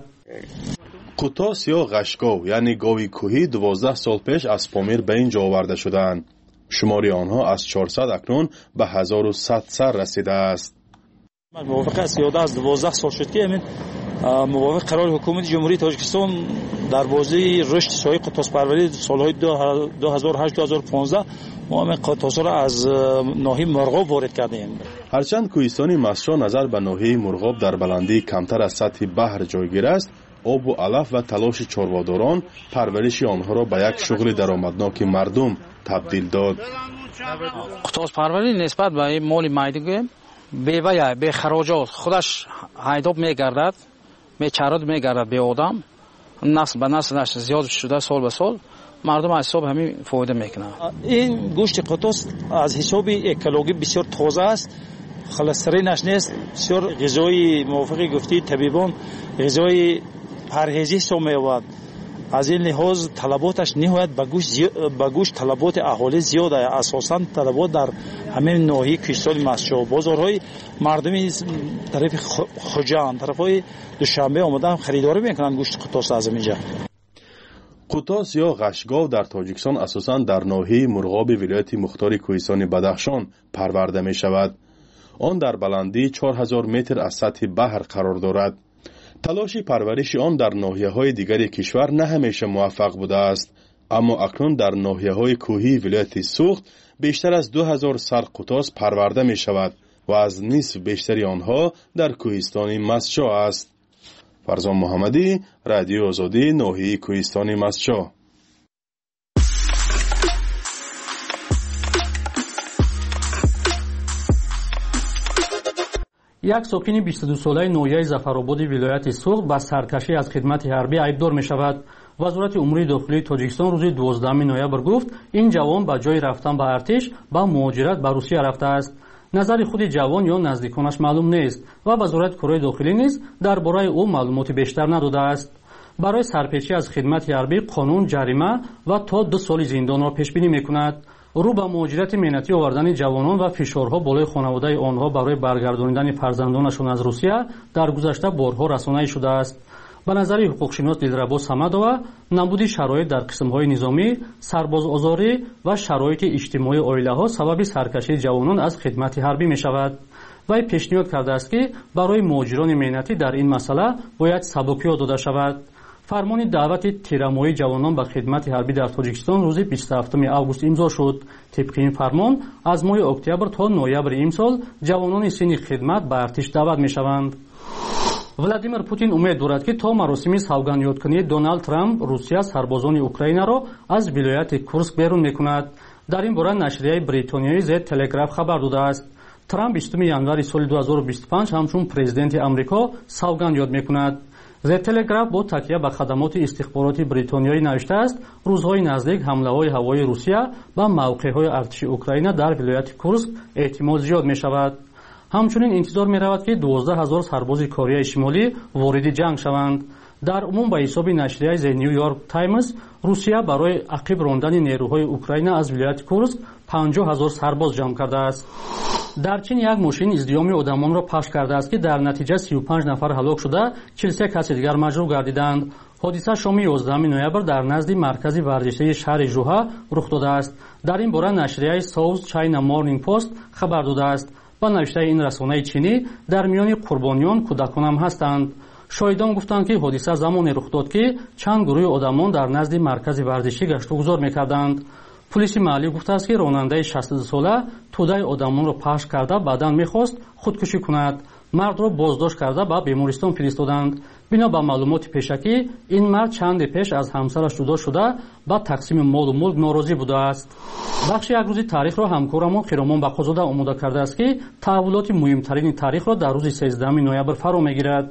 қутос ё ғашгов яъне гови кӯҳӣ дувоздаҳ сол пеш аз помир ба ин ҷо оварда шуданд. шумори онҳо аз чорсад акнун ба ҳазору сад сар расидааст. мувофиқ аст ёда аз дувоздаҳ сол шуд ки амин мувофиқ қарори ҳукумати ҷумҳурии тоҷикистон дар бозии рушди соҳаи қутоспарварӣ солҳои ду ҳазору ҳашт ду ҳазору понздаҳ мо амин қутосҳоро аз ноҳияи мурғоб ворид кардем. ҳарчанд кӯҳистони масҷо назар ба ноҳияи мурғоб дар баландии камтар аз сатҳи баҳр ҷойгир аст, обу алаф ва талоши чорводорон парвариши онҳоро ба як шуғли даромадноки мардум табдил дод. қутоспарварӣ нисбат ба ин моли майдигӯ бевая бехароҷот худаш ҳайдоб мегардад, мечарод мегардад бе одам, насл ба наслаш зиёд шуда сол ба сол мардум аз ҳисоб ҳамин фоида мекунад. ин гӯшти қутос аз ҳисоби экологӣ бисёр тоза аст, холестеринаш нест, бисёр ғизои мувофиқи гуфтии табибон ғизои парҳезӣ ҳисоб меёбад. аз ин лиҳоз талаботаш ниҳоят ба гӯшт талаботи аҳолӣ зиёд аст. асосан талабот дар ҳамин ноҳияи кӯҳистони масҷо бозорҳои мардуми тарафи хуҷанд тарафҳои душанбе омадан харидорӣ мекунанд гӯшти қутос аз ин ҷо. қутос ё ғашгов дар тоҷикистон асосан дар ноҳияи мурғоби вилояти мухтори кӯҳистони бадахшон парварда мешавад. он дар баландии чор ҳазор метр аз сатҳи баҳр қарор дорад. талоши парвариши он дар ноҳияҳои дигари кишвар на ҳамеша муваффақ будааст, аммо акнун дар ноҳияҳои кӯҳии вилояти суғд бештар аз ду ҳазор сар қутос парварда мешавад ва аз нисф бештари онҳо дар кӯҳистони масҷо аст. фарзон муҳаммадӣ, радиои озодӣ, ноҳияи кӯҳистони масҷо. як сокини бисту ду солаи ноҳияи зафарободи вилояти суғд ба саркашӣ аз хидмати ҳарбӣ айбдор мешавад. вазорати умурии дохилии тоҷикистон рӯзи дувоздаҳуми ноябр гуфт ин ҷавон ба ҷои рафтан ба артиш ба муҳоҷират ба русия рафтааст. назари худи ҷавон ё наздиконаш маълум нест ва вазорати корои дохилӣ низ дар бораи ӯ маълумоти бештар надодааст. барои сарпечӣ аз хидмати ҳарбӣ қонун ҷарима ва то ду соли зиндонро пешбинӣ мекунад. рӯ ба муҳоҷирати меҳнатӣ овардани ҷавонон ва фишорҳо болои хонаводаи онҳо барои баргардонидани фарзандонашон аз русия дар гузашта борҳо расонаӣ шудааст. ба назари ҳуқуқшинос дилрабо самадова набуди шароит дар қисмҳои низомӣ, сарбозозорӣ ва шароити иҷтимоии оилаҳо сабаби саркашии ҷавонон аз хидмати ҳарбӣ мешавад. вай пешниҳод кардааст ки барои муҳоҷирони меҳнатӣ дар ин масъала бояд сабукиёт дода шавад. фармони даъвати тирамоии ҷавонон ба хидмати ҳарбӣ дар тоҷикистон рӯзи бисту ҳафтуми август имзо шуд. тибқи ин фармон аз моҳи октябр то ноябри имсол ҷавонони синни хидмат ба артиш даъват мешаванд. владимир путин умед дорад ки то маросими савгандёткунии доналд трамп русия сарбозони украинаро аз вилояти курск берун мекунад. дар ин бора нашрияи бритониёи The Telegraph хабар додааст. трамп бистуми январи соли ду ҳазору бисту панҷ ҳамчун президенти амрико савганд ёд мекунад. The Telegraph бо такя ба хадамоти истихбороти бритониёӣ навиштааст, рӯзҳои наздик ҳамлаҳои ҳавои русия ба мавқеъҳои артиши украина дар вилояти курск эҳтимол зиёд мешавад. ҳамчунин интизор меравад ки дувоздаҳ ҳазор сарбози Кореяи Шимолӣ вориди ҷанг шаванд. дар умум ба ҳисоби нашрияи The New York Times, русия барои ақиб рондани нерӯҳои украина аз вилояти курск панҷоҳ ҳазор сарбоз ҷамъ кардааст. дар чин як мошин издиҳоми одамонро пахш кардааст ки дар натиҷа сию панҷ нафар ҳалок шуда, чил се каси дигар маҷруҳ гардиданд. ҳодиса шоми ёздаҳуми ноябр дар назди маркази варзишии шаҳри жуҳа рух додааст. дар ин бора нашрияи South China Morning Post хабар додааст. ба навиштаи ин расонаи чинӣ дар миёни қурбониён кӯдаконам ҳастанд. шоҳидон гуфтанд ки ҳодиса замоне рух дод ки чанд гурӯҳи одамон дар назди маркази варзишӣ гаштугузор мекарданд. пулиси маҳаллӣ гуфтааст ки ронандаи шасту дусола тӯдаи одамонро пахш карда баъдан мехост худкушӣ кунад. мардро боздошт карда ба бемористон фиристоданд. бино ба маълумоти пешакӣ ин мард чанде пеш аз ҳамсараш ҷудо шуда ба тақсими молу мулк норозӣ будааст. бахши як рӯзи таърихро ҳамкорамон хиромон бақозода омода кардааст ки таҳаввулоти муҳимтарини таърихро дар рӯзи сезддаҳуми ноябр фаро мегирад.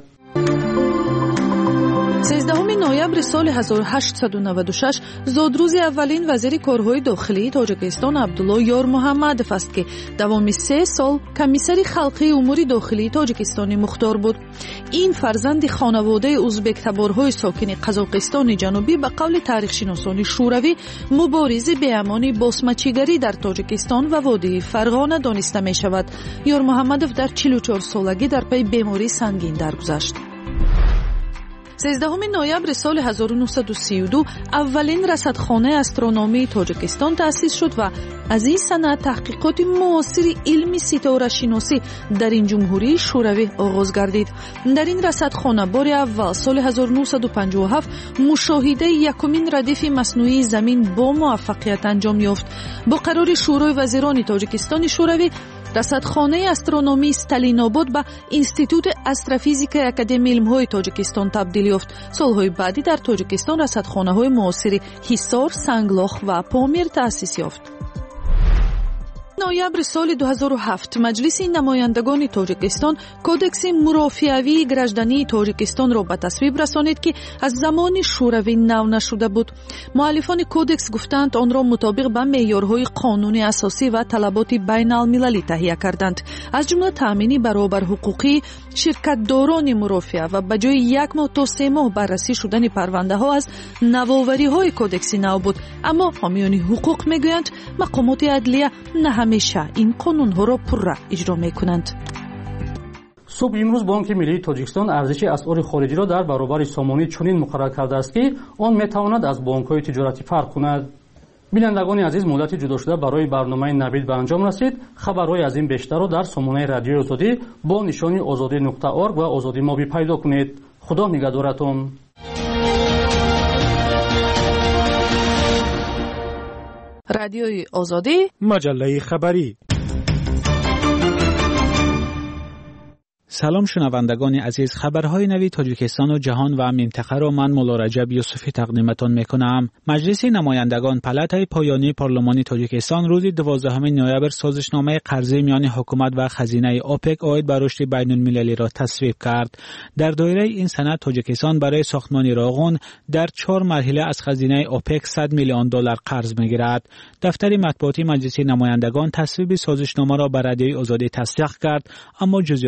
сезддаҳуми ноябри соли ҳазору ҳаштсаду наваду шаш зодрӯзи аввалин вазири корҳои дохилии тоҷикистон Абдулло Ёрмуҳаммадов аст ки давоми се сол комиссари халқии умури дохилии тоҷикистони мухтор буд. ин фарзанди хонаводаи узбектаборҳои сокини қазоқистони ҷанубӣ ба қавли таърихшиносони шӯравӣ муборизи беамони босмачигарӣ дар тоҷикистон ва водии Фарғона дониста мешавад. Ёрмуҳаммадов дар чилу чор солагӣ дар паи бемории сангин даргузашт. сезддаҳуми ноябри соли ҳазору нуҳсаду сию ду аввалин расадхонаи астрономии тоҷикистон таъсис шуд ва аз ин санъат таҳқиқоти муосири илми ситорашиносӣ дар ин ҷумҳурии шӯравӣ оғоз гардид. дар ин расадхона бори аввал соли ҳазору нуҳсаду панҷоҳу ҳафт мушоҳидаи якумин радифи маснуии замин бо муваффақият анҷом ёфт. бо қарори шӯрои вазирони тоҷикистони шӯравӣ расадхонаи астрономии Сталинобод ба Институти астрофизикаи Академияи илмҳои Тоҷикистон табдил ёфт. солҳои баъдӣ дар Тоҷикистон расадхонаҳои муосири Ҳисор, Санглох ва Помир таъсис ёфт. ноябри соли ду ҳазору ҳафт маҷлиси намояндагони тоҷикистон кодекси мурофиавии граждании тоҷикистонро ба тасвиб расонид ки аз замони шӯравӣ нав нашуда буд. муаллифони кодекс гуфтанд онро мутобиқ ба меъёрҳои қонуни асосӣ ва талаботи байналмилалӣ таҳия карданд, аз ҷумла таъмини баробарҳуқуқӣ ширкатдорони мурофиа ва ба ҷои як моҳ то се моҳ баррасӣ шудани парвандаҳо аз навовариҳои кодекси нав буд. аммо ҳомиёни ҳуқуқ мегӯянд мақомоти адлия на ҳамеша ин қонунҳоро пурра иҷро мекунанд. субҳ имрӯз бонки миллии тоҷикистон арзиши асъори хориҷиро дар баробари сомонӣ чунин муқаррар кардааст ки он метавонад аз бонкҳои тиҷоратӣ фарқ кунад. бинандагони азиз, муддати ҷудошуда барои барномаи навид ба анҷом расид. хабарҳои аз ин бештарро дар сомонаи радиои озодӣ бо нишони озодӣ нуқта орг ва озодӣ моби пайдо кунед. худо нигаҳдоратон. радиои озодӣ, маҷаллаи хабарӣ. سلام شنوندگان عزیز، خبرهای نوی تاجیکستان و جهان و منطقه را من مولا رجب یوسفی تقدیمتان میکنم. مجلس نمایندگان پلاتای پایانی پارلمان تاجیکستان روز دوازدهم نوامبر سازشنامه قرضه میان حکومت و خزینه اوپک عاید به رشد بین المللی را تصویب کرد. در دایره این سند تاجیکستان برای ساختمان راغون در چهار مرحله از خزینه اوپک صد میلیون دلار قرض میگیرد. دفتر مطبوعاتی مجلس نمایندگان تصویب سازشنامه را به رادیوی آزادی تصدیق کرد، اما جزئیات بیشتر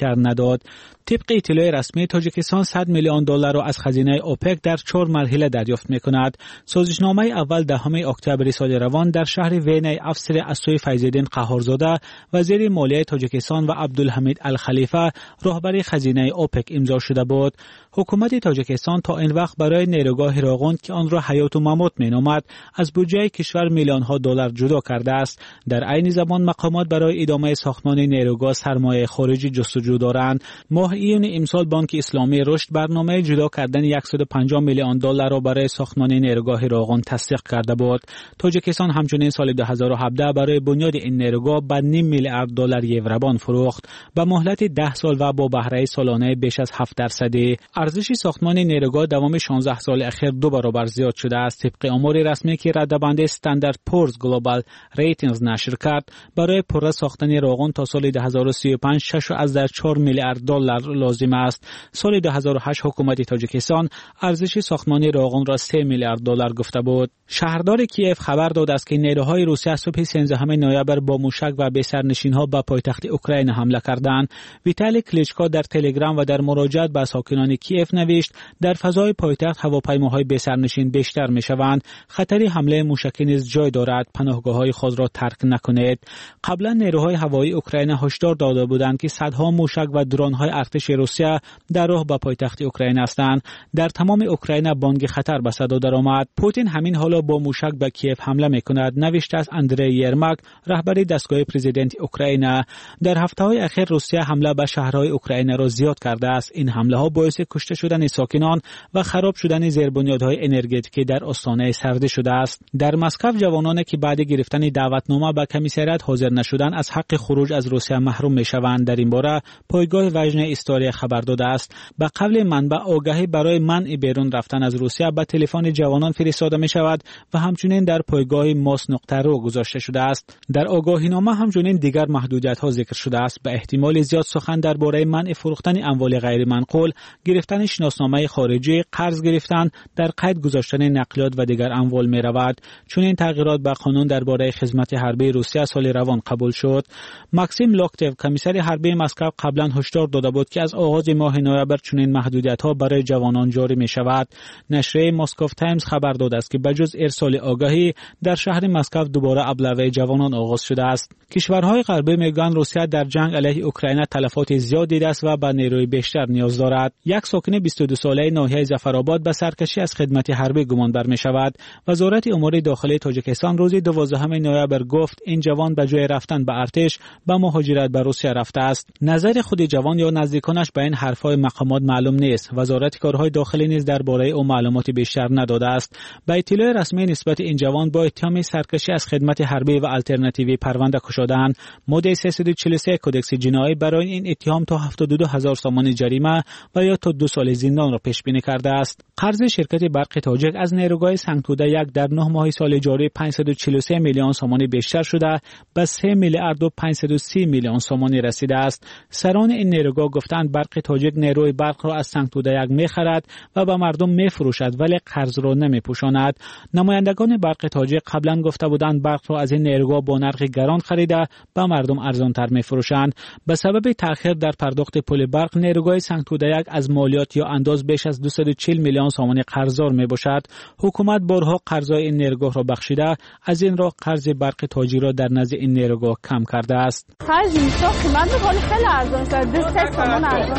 بیشتر نداد. طبق اطلاع رسمی تاجیکستان صد میلیون دلار را از خزینه اوپک در چهار مرحله دریافت می‌کند. سازشنامه اول دهم اکتبر سال روان در شهر وین افسر اسوی فیض‌الدین قهارزاده وزیر مالیه تاجیکستان و عبدالحمید الخلیفه رهبر خزینه اوپک امضا شده بود. حکومت تاجیکستان تا این وقت برای نیروگاه راغوند که آن را حیات و ممات می‌نامد از بودجه کشور میلیون ها دلار جدا کرده است. در عین زمان مقامات برای ادامه ساختمان نیروگاه سرمایه خارجی جستجو دارند. ماه ایون امسال بانک اسلامی رشد برنامه جدا کردن صد و پنجاه میلیون دلار را برای ساختمان نیروگاه راغوند تصدیق کرده بود. تاجیکستان همچنین سال دو هزار و هفده برای بنیاد این نیروگاه به نیم میلیارد دلار یوروبان فروخت. با مهلت ده سال و با بهره سالانه بیش از هفت درصدی ارزش ساختمان نیروگاه دوام شانزده سال اخیر دو برابر زیاد شده است. طبق آمار رسمی که رده‌بندی استاندارد پورز گلوبال ریتینگز نشر کرد، برای پره ساختن راغوند تا سال دو هزار و سی و پنج شش و چهار میلیارد دلار لازم است. سال دو هزار و هشت حکومت تاجیکستان ارزش ساختمان راغوند را سه میلیارد دلار گفته بود. شهردار کیف خبر داد است که نیروهای روسیه صبح سیزدهم نوامبر با موشک و به سرنشین‌ها به پایتخت اوکراین حمله کردند. ویتالی کلیچکو در تلگرام و در مراجعه به ساکنان کیف نوشت در فضای پایتخت هواپیماهای به سرنشین بیشتر می‌شوند. خطر حمله موشکی نیز جای دارد. پناهگاه‌های خود را ترک نکنید. قبلا نیروهای هوایی اوکراین هشدار داده بودند که صدها موشک و درون‌های ارتش روسیه در راه به پایتخت اوکراین هستند. در تمام اوکراین بانگ خطر به صدا درآمد. پوتین همین حالا با موشک به کیف حمله می‌کند، نوشته است اندری یرماک، رهبر دستگاه پرزیدنت اوکراین. در هفته‌های اخیر روسیه حمله به شهرهای اوکراین را زیاد کرده است. این حمله‌ها باعث کشته شدن ساکنان و خراب شدن زیربنیادهای انرژتیکی در استان سرده شده است. در مسکو جوانانی که بعد گرفتن دعوتنامه به کمیسریات حاضر نشدن از حق خروج از روسیه محروم می‌شوند. در این باره پایگاه وژن استوری خبر داده است. به قول منبع آگاهی برای منع بیرون رفتن از روسیه به تلفن جوانان فرستاده می‌شود و همچنین در پایگاه ماس نقطه رو گذاشته شده است. در آگاهینامه همچنین دیگر محدودیت‌ها ذکر شده است. به احتمال زیاد سخن درباره منع فروختن اموال غیر منقول، گرفتن شناسنامه خارجی، قرض گرفتن، در قید گذاشتن نقلیات و دیگر اموال می‌رود. چون این تغییرات به قانون درباره خدمت حربی روسیه سال روان قبول شد. ماکسیم لوکتیو کمیسر حربی مسکو قبلا هشدار داده بود که از آغاز ماه نوامبر چنین محدودیت‌ها برای جوانان جاری می‌شود. نشریه مسکو تایمز خبر داده است که بجز ارسال آگاهی در شهر مسکو دوباره ابله‌ی جوانان آغاز شده است. کشورهای غربی میگن روسیه در جنگ علیه اوکراین تلفات زیاد دیده است و به نیروی بیشتر نیاز دارد. یک ساکن بیست و دو ساله ناحیه ظفرآباد به سرکشی از خدمت حربی گمان بر می‌شود. وزارت امور داخلی تاجیکستان روز دوازدهم نوامبر گفت این جوان به جای رفتن به ارتش به مهاجرت به روسیه رفته است. نظر خود جوان یا نزدیکانش به این حرف‌های مقامات معلوم نیست. وزارت کارهای داخلی نیز درباره او معلومات بیشتر نداده است. به اطلاع رسمی نسبت این جوان با اتهام سرکشی از خدمت حربی و آلترناتیوی پرونده گشوده‌اند. ماده سیصد و چهل و سه کدکس جنایی برای این اتهام تا هفتاد و دو هزار سومان جریمه و یا تا دو سال زندان را پیش بینی کرده است. قرض شرکت برق تاجیک از نیروگاه سنگتوده یک در نه ماه سال جاری پانصد و چهل و سه میلیون سومان بیشتر شده به سه میلیارد و پانصد و سی میلیون سومان رسیده است. سران این نیروگاه گفتند برق تاجیک نیروی برق را از سنگتوده یک می‌خرد و به مردم می‌فروشد ولی قرض را نمی‌پوشاند. نمایندگان برق تاجیک قبلا گفته بودند برق را از این نیروگاه با نرخ گران خریده به مردم ارزان‌تر می‌فروشند. به سبب تأخیر در پرداخت پول برق نیروگاه سنگتوده یک از مالیات یا انداز بیش از دویست و چهل میلیون سومان قرضدار میباشد. حکومت بارها قرضای این نیروگاه را بخشیده، از این راه قرض برق تاجیک را در نزد این نیروگاه کم کرده است. خرج میشه قیمت خیلی خیلی ارزان شده. دو تومان ارزان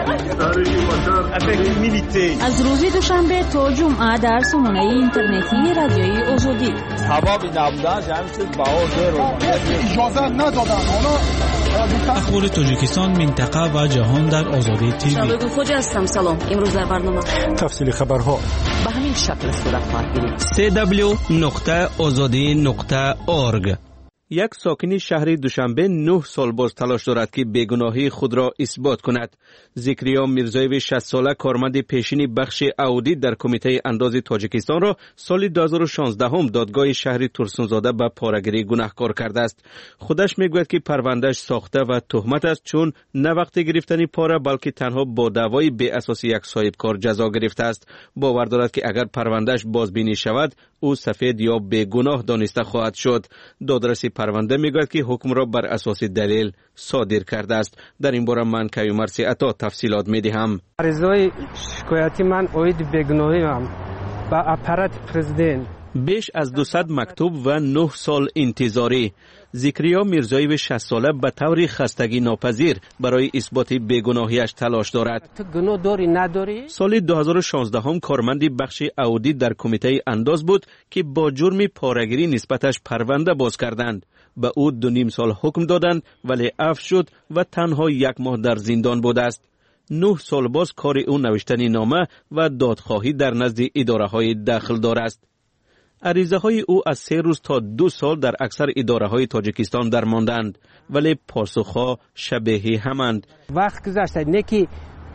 شده. از روز دوشنبه تا جمعه در سامانه اینترنتی رادیوی آزادی. هوا بی نبودن جمع شد باور رو اجازه ندادن. حالا اخبار تاجیکستان، منطقه و جهان در آزادی تیوی. شبکه خوج هستم. سلام. امروز در برنامه تفصیل خبرها به همین شکل صورت خواهد گرفت. دبلیو دبلیو دبلیو نقطه آزادی نقطه اورگ. یک ساکن شهر دوشنبه نه سال باز تلاش دارد که بیگناهی خود را اثبات کند. ذکریا میرزایوی شصت ساله کارمند پیشین بخش اودیت در کمیته انداز تاجیکستان را سال دو هزار و شانزده هم دادگاه شهر ترسونزاده به پاره‌گیری گناهکار کرده است. خودش میگوید که پروندهش ساخته و تهمت است، چون نه وقت گرفتن پاره بلکه تنها با دعوای بی اساس یک صاحب کار جزا گرفته است. باور دارد که اگر پروندهش بازبینی شود او سفید یا بیگناه دانسته خواهد شد. دادرس پرونده میگوید که حکم را بر اساس دلیل صادر کرده است. در این باره من کیومرث عطا تفصیلات میدهم. عرضه شکایتی من اوید بیگناهی ام با اپارات پرزیدنت. بیش از دویست مکتوب و نه سال انتظاری. ذکریا میرزاییو شصت ساله به طور خستگی ناپذیر برای اثبات بیگناهیش تلاش دارد. تو گناه داری نداری؟ سال دو هزار و شانزده هم کارمند بخش اودی در کمیته انداز بود که با جرم پاره‌گیری نسبتش پرونده باز کردند. به او دو نیم سال حکم دادند ولی عفو شد و تنها یک ماه در زندان بود است. نه سال باز کار او نوشتن نامه و دادخواهی در نزد اداره های داخل دار است. عریضه های او از سه روز تا دو سال در اکثر اداره های تاجیکستان در ماندند ولی پاسخها شبیه همند. وقت گذشته نکی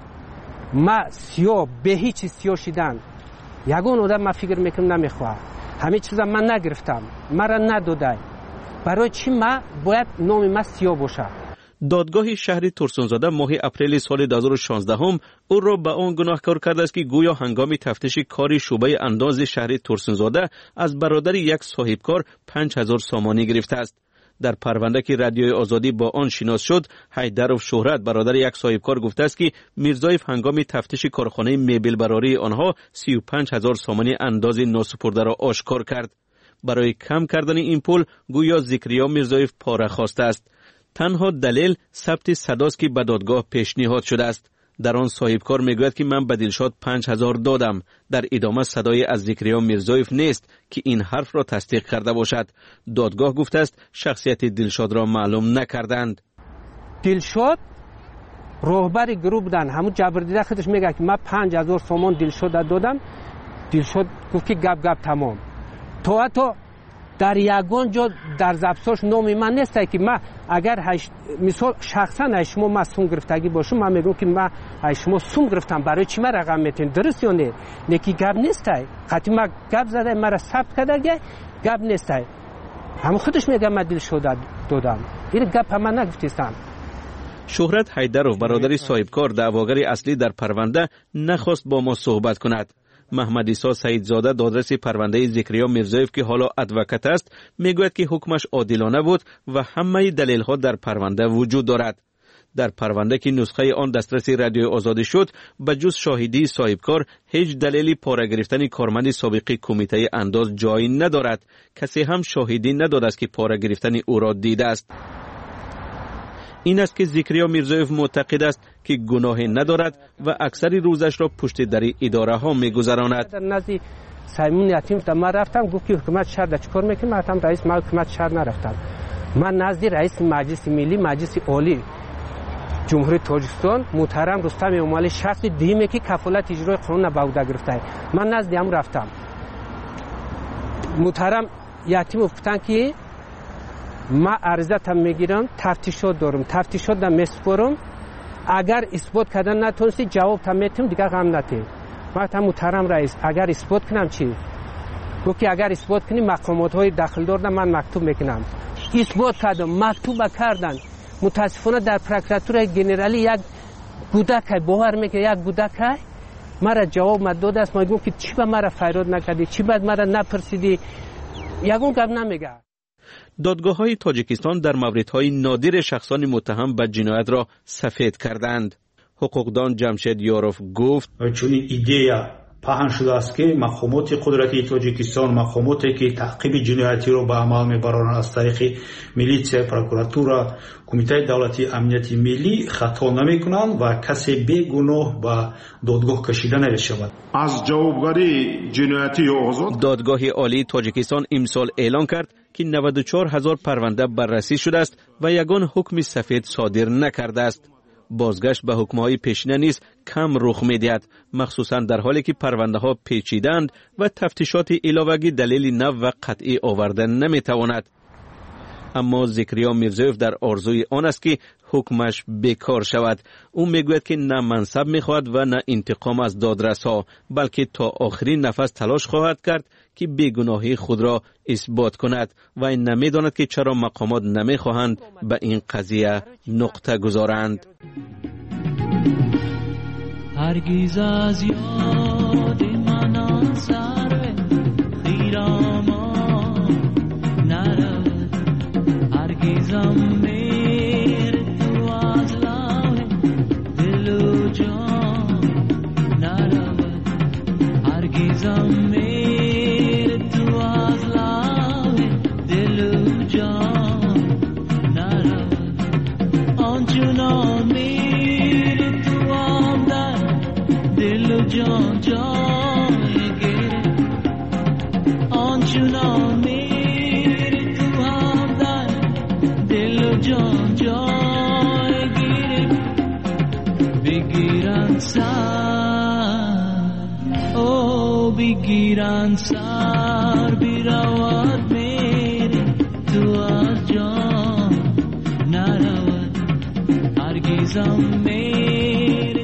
ما سیاه به هیچ سیاه شدن یگون آدم ما فکر میکنم نمیخواه همه چیزا من نگرفتم مرا نداده برای چی ما باید نام ما سیاه باشه. دادگاه شهر ترسونزاده ماه اپریل سال دو هزار و شانزده هم او را به آن گناهکار کرده است که گویا هنگام تفتیش کار شعبه انداز شهر ترسونزاده از برادر یک صاحبکار پنج هزار سامانی گرفته است. در پرونده که رادیوی آزادی با آن شناس شد، حیدروف شهرت برادر یک صاحبکار گفته است که میرزایف هنگام تفتیش کارخانه میبل براری آنها سی و پنج هزار سامانی انداز ناسپرده را آشکار کرد. برای کم کردن این پول گویا ذکریا میرزایف پاره خواسته است. تنها دلیل ثبت صداست که به دادگاه پیشنهاد شده است. در آن صاحبکار میگوید که من به دلشاد پنج هزار دادم. در ادامه صدای از ذکریا میرزایف نیست که این حرف را تصدیق کرده باشد. دادگاه گفته است شخصیت دلشاد را معلوم نکردند. دلشاد راهبر گروه بودن. همون جبردیده خودش میگه که من پنج هزار سومان دلشاد دادم. دلشاد گفت که گپ گپ تمام. تو حتی در یگان جا در زبساش نام من نیست که من اگر هش... مثال شخصا هشما ما سوم گرفتگی باشم من میگم که من هشما سوم گرفتم برای چی من رقم میتین درست یا نه نکی گپ نیست قطعی من گپ زده مرا ثبت کرده گپ نیست هم خودش میگه من دل شده دادم این گپ هم من نگفتیستم. شهرت حیدروف برادر صاحبکار دعواگر اصلی در پرونده نخواست با ما صحبت کند. محمد عیسی سعیدزاده دادرس پرونده ذکریا میرزایف که حالا ادوکات است میگوید که حکمش عادلانه بود و همه دلیل ها در پرونده وجود دارد. در پرونده که نسخه آن دسترس رادیوی آزادی شد به جز شاهدی صاحبکار هیچ دلیلی پاره گرفتن کارمند سابق کمیته انداز جایی ندارد. کسی هم شاهدی نداده است که پاره گرفتن او را دیده است. این است که ذکریا میرزایف معتقد است که گناهی ندارد و اکثر روزش را پشت در اداره ها میگذراند. در نزد سیمون یتیم من رفتم گفت که حکومت شهر در چیکار میکنه؟ من هم رئیس من حکومت شهر نرفتم. من نزد رئیس مجلس ملی مجلس عالی جمهوری تاجیکستان محترم رستم امالی شخص دیمه که کفالت اجرای قانون به عهده گرفته من نزد هم رفتم. محترم یتیم گفتن که ما عرضتم میگیرم تفتیشات دارم تفتیشات دم میسپارم اگر اثبات کردن نتونستی جواب تام میتم دیگر غم نتی. ما تام محترم رئیس اگر اثبات کنم چی گفت که اگر اثبات کنی مقامات های داخل دار من مکتوب میکنم. اثبات کردم مکتوب کردن متاسفانه در پروکراتور جنرالی یک گودک باور میکنه یک گودک مرا جواب مداد است. ما گفتم که چی به مرا فریاد نکردی چی بعد مرا نپرسیدی یگون گپ نمیگه. دادگاه های تاجیکستان در موردهای نادر شخصان متهم به جنایت را سفید کردند. حقوقدان جمشید یاروف گفت چون ایده پهن شده است که مقامات قدرتی تاجیکستان مقاماتی که تعقیب جنایتی را به عمل میبرند از طریق میلیسیا پروکراتورا کمیته دولتی امنیت ملی خطا نمیکنند و کسی بیگناه به دادگاه کشیده نمیشود. از جوابگری جنایتی آزاد دادگاه عالی تاجیکستان امسال اعلان کرد که نود و چهار هزار پرونده بررسی شده است و یگان حکم سفید صادر نکرده است. بازگشت به حکم‌های پیشینه نیز کم رخ می‌دهد، مخصوصاً در حالی که پرونده‌ها پیچیدند و تفتیشات علاوه‌ای دلیل نو و قطعی آوردن نمی‌تواند. اما ذکریا میرزایف در آرزوی آن است که حکمش بیکار شود. او میگوید که نه منصب می‌خواهد و نه انتقام از دادرس‌ها، بلکه تا آخرین نفس تلاش خواهد کرد که بیگناهی خود را اثبات کند و این نمی‌داند که چرا مقامات نمی‌خواهند به این قضیه نقطه گذارند. هرگز از یاد من سر خیرامان نرود آشنا میری تو همدن دل و جان جای گیری بگیرن سر او بگیرن سر بیرواد میری تو از جان نرود هرگیزم میری.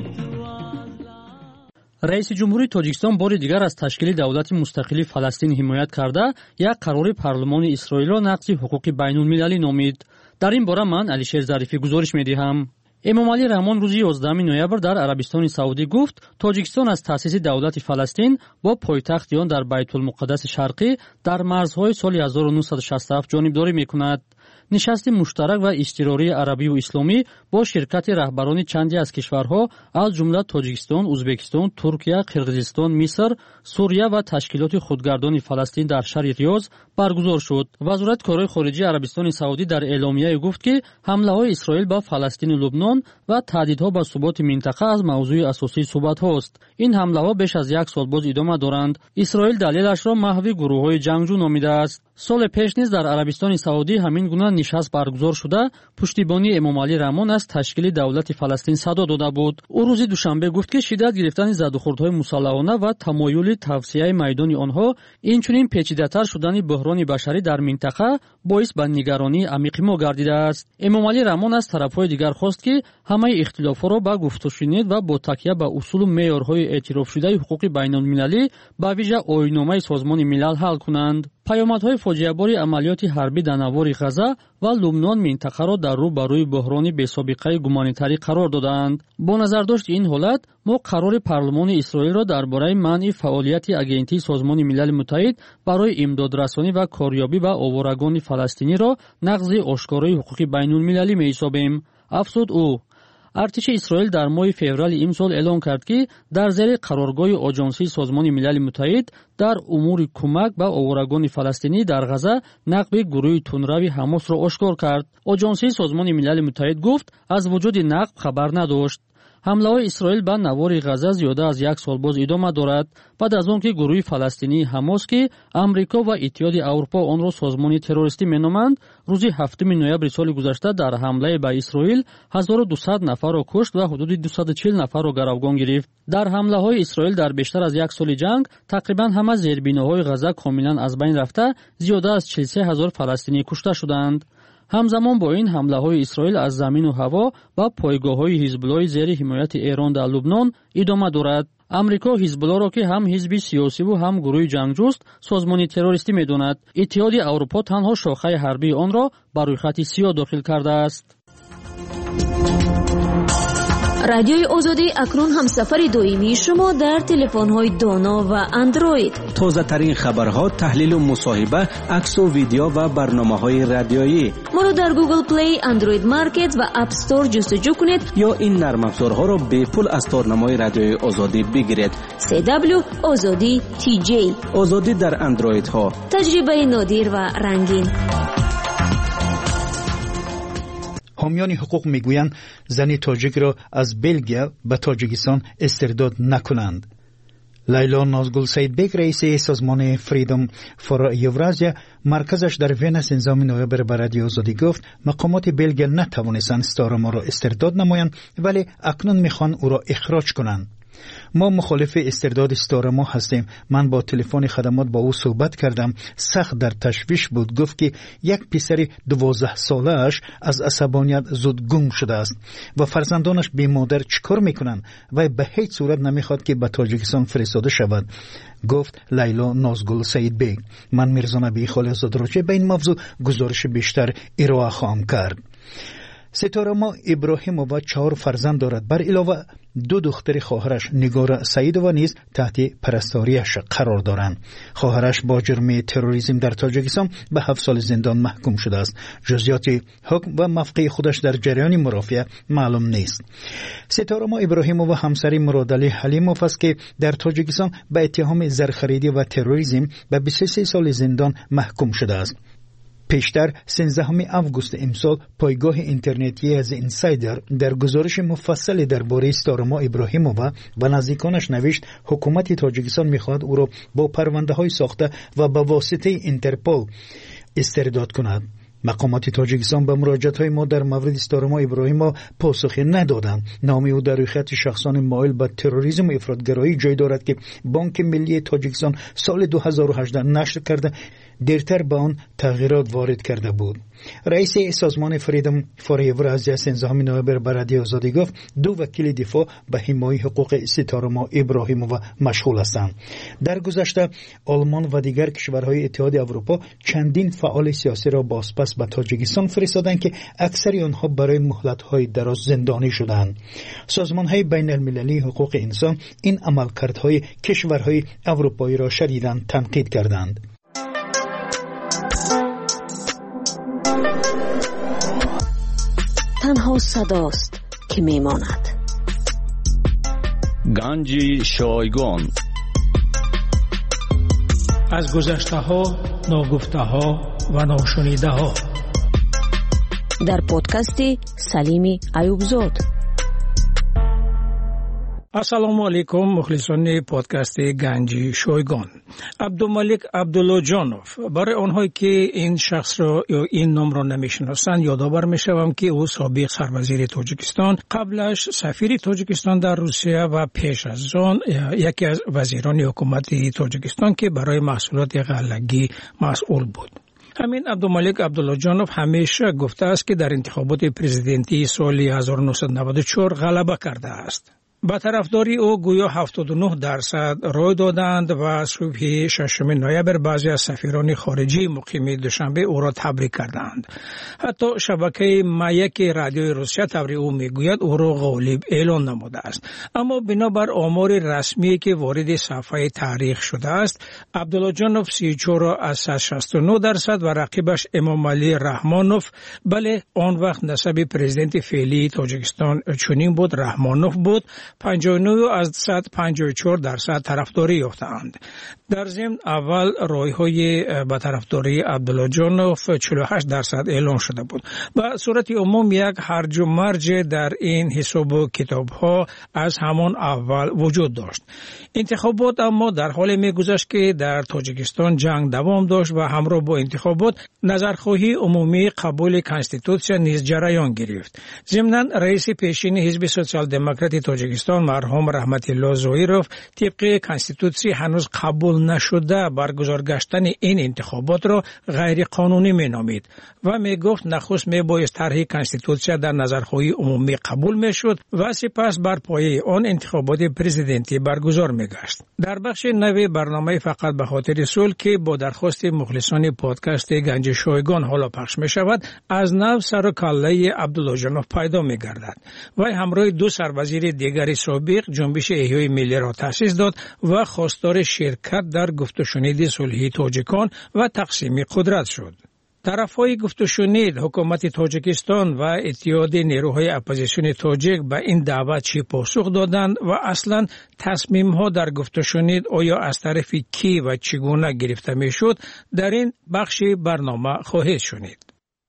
رئیس جمهوری تاجیکستان باری دیگر از تشکیل دولت مستقلی فلسطین حمایت کرده یک قرار پارلمان اسرائیل را نقض حقوق بین المللی نامید. در این باره من علیشیر ظریفی گزارش می‌دهم. امامعلی رحمان روز یازدهم نوامبر در عربستان سعودی گفت تاجیکستان از تأسیس دولت فلسطین با پایتخت آن در بیت المقدس شرقی در مرزهای سال هزار و نهصد و شصت و هفت جانبداری می‌کند. نشست مشترک و اضطراری عربی و اسلامی با شرکت رهبران چندی از کشورها از جمله تاجیکستان، ازبکستان، ترکیه، قرقیزستان، مصر، سوریه و تشکیلات خودگردان فلسطین در شهر ریاض برگزار شد. وزارت کارهای خارجه عربستان سعودی در اعلامیه گفت که حمله‌های اسرائیل به فلسطین و لبنان و تهدیدها به ثبات منطقه از موضوع اساسی صحبت هاست. این حمله‌ها بیش از یک سال باز ادامه دارند. اسرائیل دلیلش را محو گروه‌های جنگجو نامیده است. سال پیش نیز در عربستان سعودی همین گونه نشست برگزار شده پشتیبانی امامعلی رحمان از تشکیل دولت فلسطین صدا داده بود. او روز دوشنبه گفت که شدت گرفتن زدوخوردهای مسلحانه و تمایل توسعه میدان آنها اینچنین پیچیده‌تر شدن بحران بشری در منطقه باعث به نگرانی عمیق ما گردیده است. امامعلی رحمان از طرف‌های دیگر خواست که همه اختلافات را با گفت و شنید و با تکیه به اصول و معیارهای اعتراف شده حقوق بین المللی به ویژه آیین‌نامه سازمان ملل حل کنند. پیامدهای فاجعه‌بار عملیات حربی در نوار غزه و لبنان منطقه را در رو بروی بحران بی‌سابقه گومانیتری قرار دادند. با نظر داشت این حالت ما قرار پارلمان اسرائیل را درباره منع فعالیت آگنتی سازمان ملل متحد برای امدادرسانی و کاریابی به آوارگان فلسطینی را نقض آشکارای حقوق بین المللی می‌حسابیم. افزود او. ارتش اسرائیل در ماه فوریه امسال اعلام کرد که در زیر قرارگاه آژانسی سازمان ملل متحد در امور کمک به آوارگان فلسطینی در غزه نقب گروه تندرو حماس را آشکار کرد. آژانسی سازمان ملل متحد گفت از وجود نقب خبر نداشت. حمله‌های اسرائیل به نوار غزه زیاده از یک سال باز ادامه دارد. بعد از آنکه گروه فلسطینی حماس که امریکا و اتحاد اروپا آن را سازمان تروریستی مینامند، روز هفتم نوامبر سال گذشته در حمله به اسرائیل هزار و دویست نفر را کشت و حدود دویست و چهل نفر را گروگان گرفت. در حمله‌های اسرائیل در بیشتر از یک سال جنگ تقریبا همه زیربناهای غزه کاملا از بین رفته، زیاده از چهل و سه هزار فلسطینی کشته شدند. همزمان با این حمله‌های اسرائیل از زمین و هوا و پایگاه‌های حزب الله زیر حمایت ایران در لبنان ادامه دارد. امریکا حزب الله را که هم حزب سیاسی و هم گروه جنگجوست سازمان تروریستی می‌داند. اتحاد اروپا تنها شاخه حربی آن را بر روی خط سیاه داخل کرده است. رادیوی آزادی اکنون همسفر دائمی شما در تلفن‌های دانا و اندروید. تازه ترین خبرها، تحلیل و مصاحبه، عکس و ویدیو و برنامه‌های رادیویی. ما را در گوگل پلی، اندروید مارکت و اپ استور جستجو کنید یا این نرم افزارها را به پول از تارنمای رادیوی آزادی بگیرید. سی دبلیو آزادی تی جی. آزادی در اندروید ها. تجربه نادر و رنگین. حامیان حقوق میگویند زن تاجیک را از بلژیم به تاجیکستان استرداد نکنند. لیلا نازگل سید بیگ رئیس سازمان فریدم فور یورازیا مرکزش در ونس انضام نوامبر به رادیو آزادی گفت مقامات بلژیم نتوانستند ستارما را استرداد نمایند ولی اکنون میخوان او را اخراج کنند. ما مخالف استرداد ستارما هستیم. من با تلفن خدمات با او صحبت کردم. سخت در تشویش بود. گفت که یک پسر دوازده ساله اش از عصبانیت زود گم شده است و فرزندانش بی مادر چیکار میکنن و به هیچ صورت نمیخواد که به تاجیکستان فرستاده شود، گفت لیلا نازگل سید بیگ. من میرزا نبی خالی آزاد راجع به این موضوع گزارش بیشتر ارائه خواهم کرد. ستارما ابراهیمووا چهار فرزند دارد. بر علاوه دو دختر خواهرش نگار سعیدووا نیز تحت پرستاریش قرار دارند. خواهرش با جرم تروریسم در تاجیکستان به هفت سال زندان محکوم شده است. جزئیات حکم و موقع خودش در جریان مرافعه معلوم نیست. ستارما ابراهیمووا همسر مرادعلی حلیموف است که در تاجیکستان به اتهام زرخریدی و تروریسم به بیست و سه سال زندان محکوم شده است. پیشتر سیزدهم آگوست امسال پایگاه اینترنتی از اینسایدر در گزارش مفصلی درباره ستارما ابراهیمووا و نزدیکانش نوشت حکومت تاجیکستان میخواهد او را با پرونده‌های ساخته و به واسطه اینترپل استرداد کند. مقامات تاجیکستان به مراجعت‌های ما در مورد ستارما ابراهیمووا پاسخی ندادند. نام او در روی خط شخصان مایل به تروریسم و افراطگرایی جای دارد که بانک ملی تاجیکستان سال دو هزار و هجده نشر کرده دیرتر به آن تغییرات وارد کرده بود. رئیس سازمان فریدم فور ایورازیا سیزدهم نوامبر به رادیو آزادی گفت دو وکیل دفاع به حمایت حقوق ستارما ابراهیمووا مشغول هستند. در گذشته آلمان و دیگر کشورهای اتحاد اروپا چندین فعال سیاسی را بازپس به تاجیکستان فرستادند که اکثر آنها برای مهلت‌های دراز زندانی شدند. سازمان‌های بین المللی حقوق انسان این عملکردهای کشورهای اروپایی را شدیداً تنقید کردند. تنها صداست که میماند. گنج شایگان. از گذشته ها، ناگفته ها و ناشنیده ها در پادکست سلیم ایوبزاد. السلام علیکم مخلصان پادکست گنج شایگان. عبدالملک عبداللهجانوف. برای آنهایی که این شخص را یا این نام را نمیشناسند یادآور میشوم که او سابق سروزیر تاجیکستان، قبلش سفیر تاجیکستان در روسیه و پیش از آن یکی از وزیران حکومت تاجیکستان که برای محصولات غلگی مسئول بود. همین عبدالملک عبداللهجانوف همیشه گفته است که در انتخابات پرزیدنتی سال هزار و نهصد و نود و چهار غلبه کرده است. با طرفداری او گویا هفتاد و نه درصد رای دادند و صبح ششم نوامبر بعضی از سفیران خارجی مقیم دوشنبه او را تبریک کردند. حتی شبکه مایک رادیوی روسیه تبریک او میگوید او را غالب اعلان نموده است. اما بنابر آمار رسمی که وارد صفحه تاریخ شده است، عبداللهجانوف سی و چهار از صد و شصت و نه درصد و رقیبش امام علی رحمانوف، بله آن وقت نسب پرزیدنت فعلی تاجیکستان چنین بود، رحمانوف بود، پنجاه و نه از صد و پنجاه و چهار درصد طرفداری یافتند. در ضمن اول رای‌های به طرفداری عبداللهجانوف چهل و هشت درصد اعلام شده بود. به صورت عموم یک هرج و مرج در این حساب و کتاب‌ها از همان اول وجود داشت. انتخابات اما در حال می‌گذشت که در تاجیکستان جنگ دوام داشت و همراه با انتخابات نظرخواهی عمومی قبول کنستیتوسیون نیز جریان گرفت. ضمناً رئیس پیشین حزب سوسیال دموکرات تاجیکستان مرحوم رحمت الله ظاهروف طبق کنستیتوسی هنوز قبول نشده برگزار گشتن این انتخابات را غیر قانونی می نامید و می گفت نخست می بایست طرح کنستیتوسی در نظرخواهی عمومی قبول می شد و سپس بر پایه آن انتخابات پرزیدنتی برگزار می گشت. در بخش نوی برنامه فقط به خاطر صلح که با درخواست مخلصان پادکست گنج شایگان حالا پخش می شود، از نو سر و کله عبداللهجانوف پیدا می گردد و همراه دو سروزیر دیگر سابق جنبش احیای ملی را تأسیس داد و خواستار شرکت در گفت و شنید صلحی تاجیکان و تقسیم قدرت شد. طرفهای گفت و شنید حکومت تاجیکستان و اتحاد نیروهای اپوزیسیون تاجیک به این دعوت چی پاسخ دادند و اصلا تصمیم ها در گفت و شنید آیا از طرف کی و چگونه گرفته می شد در این بخش برنامه خواهید شنید.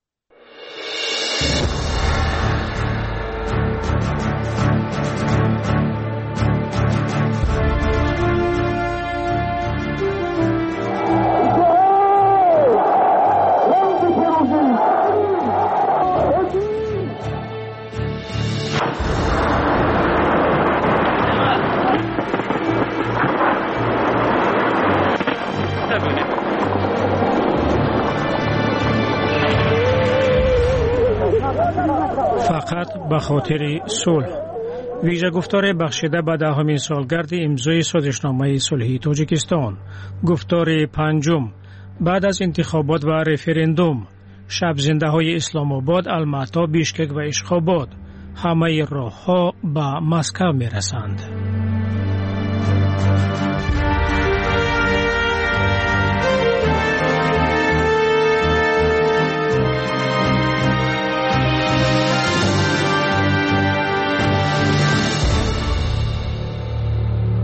فقط به خاطر صلح. ویژه گفتار بخشیده به دهمین سالگرد امضای سازشنامه صلحی تاجیکستان. گفتار پنجم بعد از انتخابات و رفراندوم. شب زنده های اسلام آباد، الماتا، بیشکک و اشخاباد. همه راه ها به مسکو می رسند.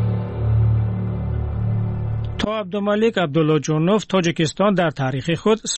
عبدالملک عبداللهجانوف تاجیکستان در تاریخ خود